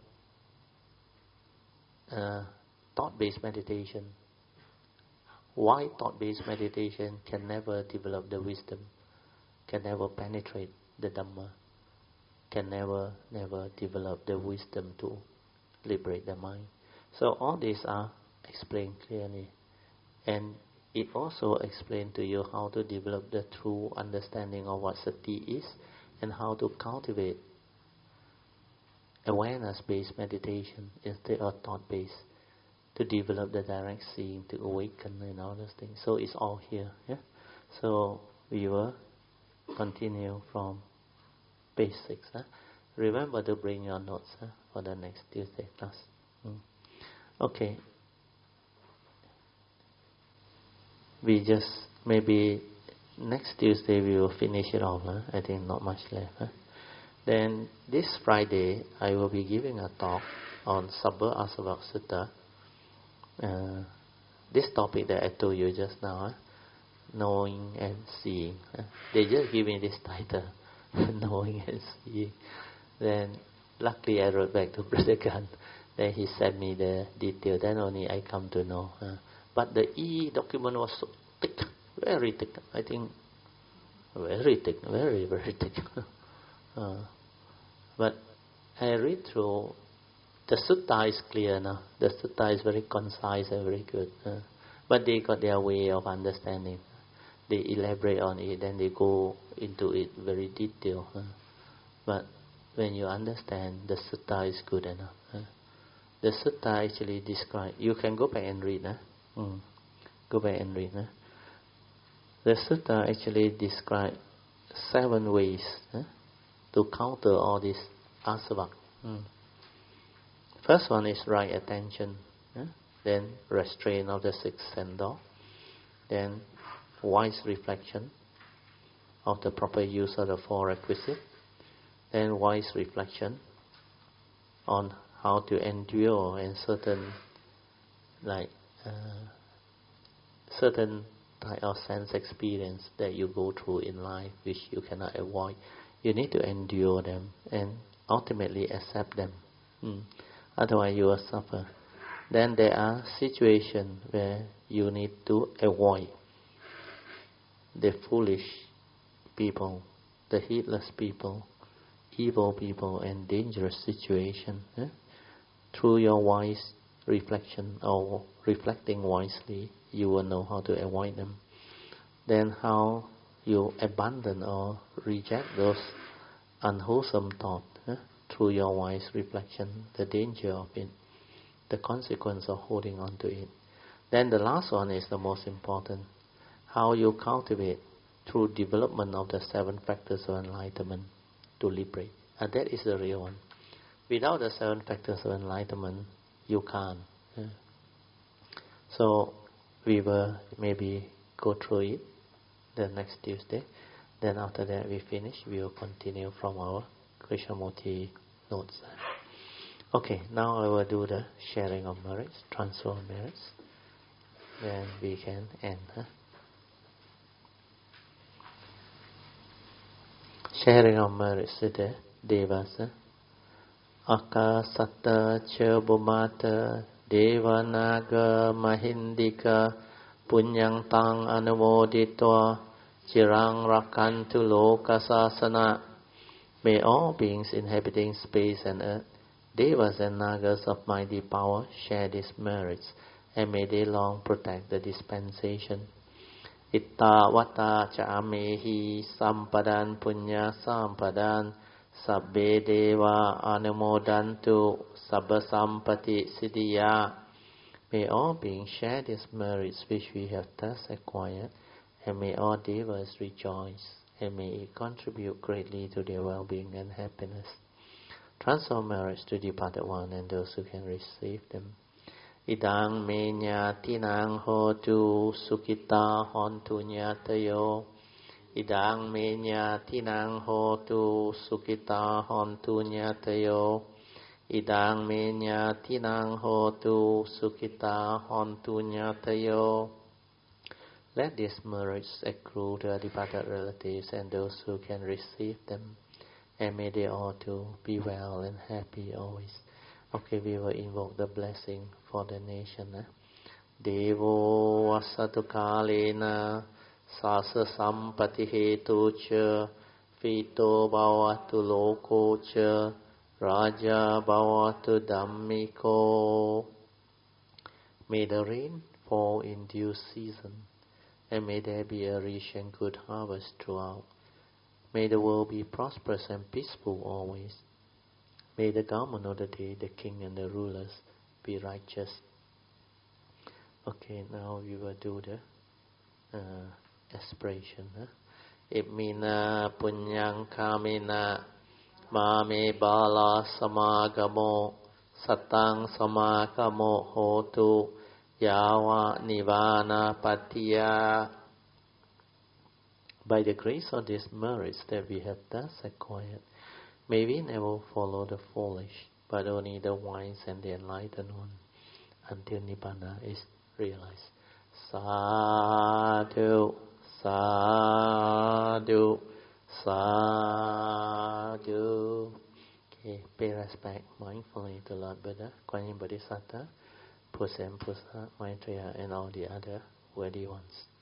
uh, thought-based meditation. Why thought-based meditation can never develop the wisdom, can never penetrate the Dhamma, can never, never develop the wisdom to liberate the mind. So all these are explained clearly. And it also explains to you how to develop the true understanding of what sati is and how to cultivate awareness-based meditation instead of thought-based, to develop the direct seeing, to awaken and all those things. So it's all here. Yeah. So we will continue from basics. Huh? Remember to bring your notes huh, for the next Tuesday class. Mm. Okay. We just maybe next Tuesday we will finish it off. Huh? I think not much left. Huh? Then this Friday I will be giving a talk on Sabba Asavak Sutta. Uh, this topic that I told you just now, huh? Knowing and seeing. Huh? They just give me this title, knowing and seeing. Then luckily I wrote back to Brother Gan. Then he sent me the detail. Then only I come to know. Huh? But the E document was so thick, very thick. I think very thick, very very thick. uh, but I read through. The sutta is clear now. The sutta is very concise and very good. Uh, but they got their way of understanding. They elaborate on it, then they go into it very detailed. Uh. But when you understand, the sutta is good enough. Uh. The sutta actually describe. You can go back and read. Uh. Mm. Go back and read. Uh. The sutta actually describe seven ways uh, to counter all this asava. Mm. First one is right attention, yeah? Then restraint of the sixth sense door, then wise reflection of the proper use of the four requisites, then wise reflection on how to endure and certain like uh, certain type of sense experience that you go through in life which you cannot avoid. You need to endure them and ultimately accept them. Hmm. Otherwise you will suffer. Then there are situations where you need to avoid the foolish people, the heedless people, evil people, and dangerous situations. Eh? Through your wise reflection or reflecting wisely, you will know how to avoid them. Then how you abandon or reject those unwholesome thoughts. Eh? Through your wise reflection, the danger of it, the consequence of holding on to it. Then the last one is the most important. How you cultivate through development of the seven factors of enlightenment to liberate. And that is the real one. Without the seven factors of enlightenment, you can't. Yeah. So we will maybe go through it the next Tuesday. Then after that we finish, we will continue from our Krishnamurti notes. Okay, now I will do the sharing of merits, transfer of merits. Then we can end. Huh? Sharing of merits today, Devasa. Akasatta cha bhumata devanaga mahindika punyang tang anumoditva chirang rakantu lokasasana. May all beings inhabiting space and earth, devas and nagas of mighty power, share these merits, and may they long protect the dispensation. Itta vata cha amehi sampadan punya sampadan sabbe deva anumodantu sabba sampati siddhya. May all beings share these merits which we have thus acquired, and may all devas rejoice, and may it contribute greatly to their well-being and happiness. Transfer merits to departed one and those who can receive them. Idang me nyatinang hotu sukita hontu nyatayo. Idang me nyatinang hotu sukita hontu nyatayo. Idang me nyatinang hotu sukita hontu nyatayo. Let these merits accrue to our departed relatives and those who can receive them, and may they all too be well and happy always. Okay, we will invoke the blessing for the nation. Eh? Devo vasatu kalena sasa sampati hetu cha fito bhavatu loko cha raja bhavatu dhammiko. May the rain fall in due season, and may there be a rich and good harvest throughout. May the world be prosperous and peaceful always. May the government of the day, the king and the rulers, be righteous. Okay, now we will do the uh, aspiration. Huh? Imina punyang kamina mame bala samagamo satang samagamo hotu yawa nivana patiya. By the grace of these merits that we have thus acquired, may we never follow the foolish, but only the wise and the enlightened one, until Nibbana is realized. Sadhu, sadhu, sadhu. Okay, pay respect mindfully to Lord Buddha, Guanyin Bodhisattva, Pusen Pusa, Maitreya, and all the other worthy ones.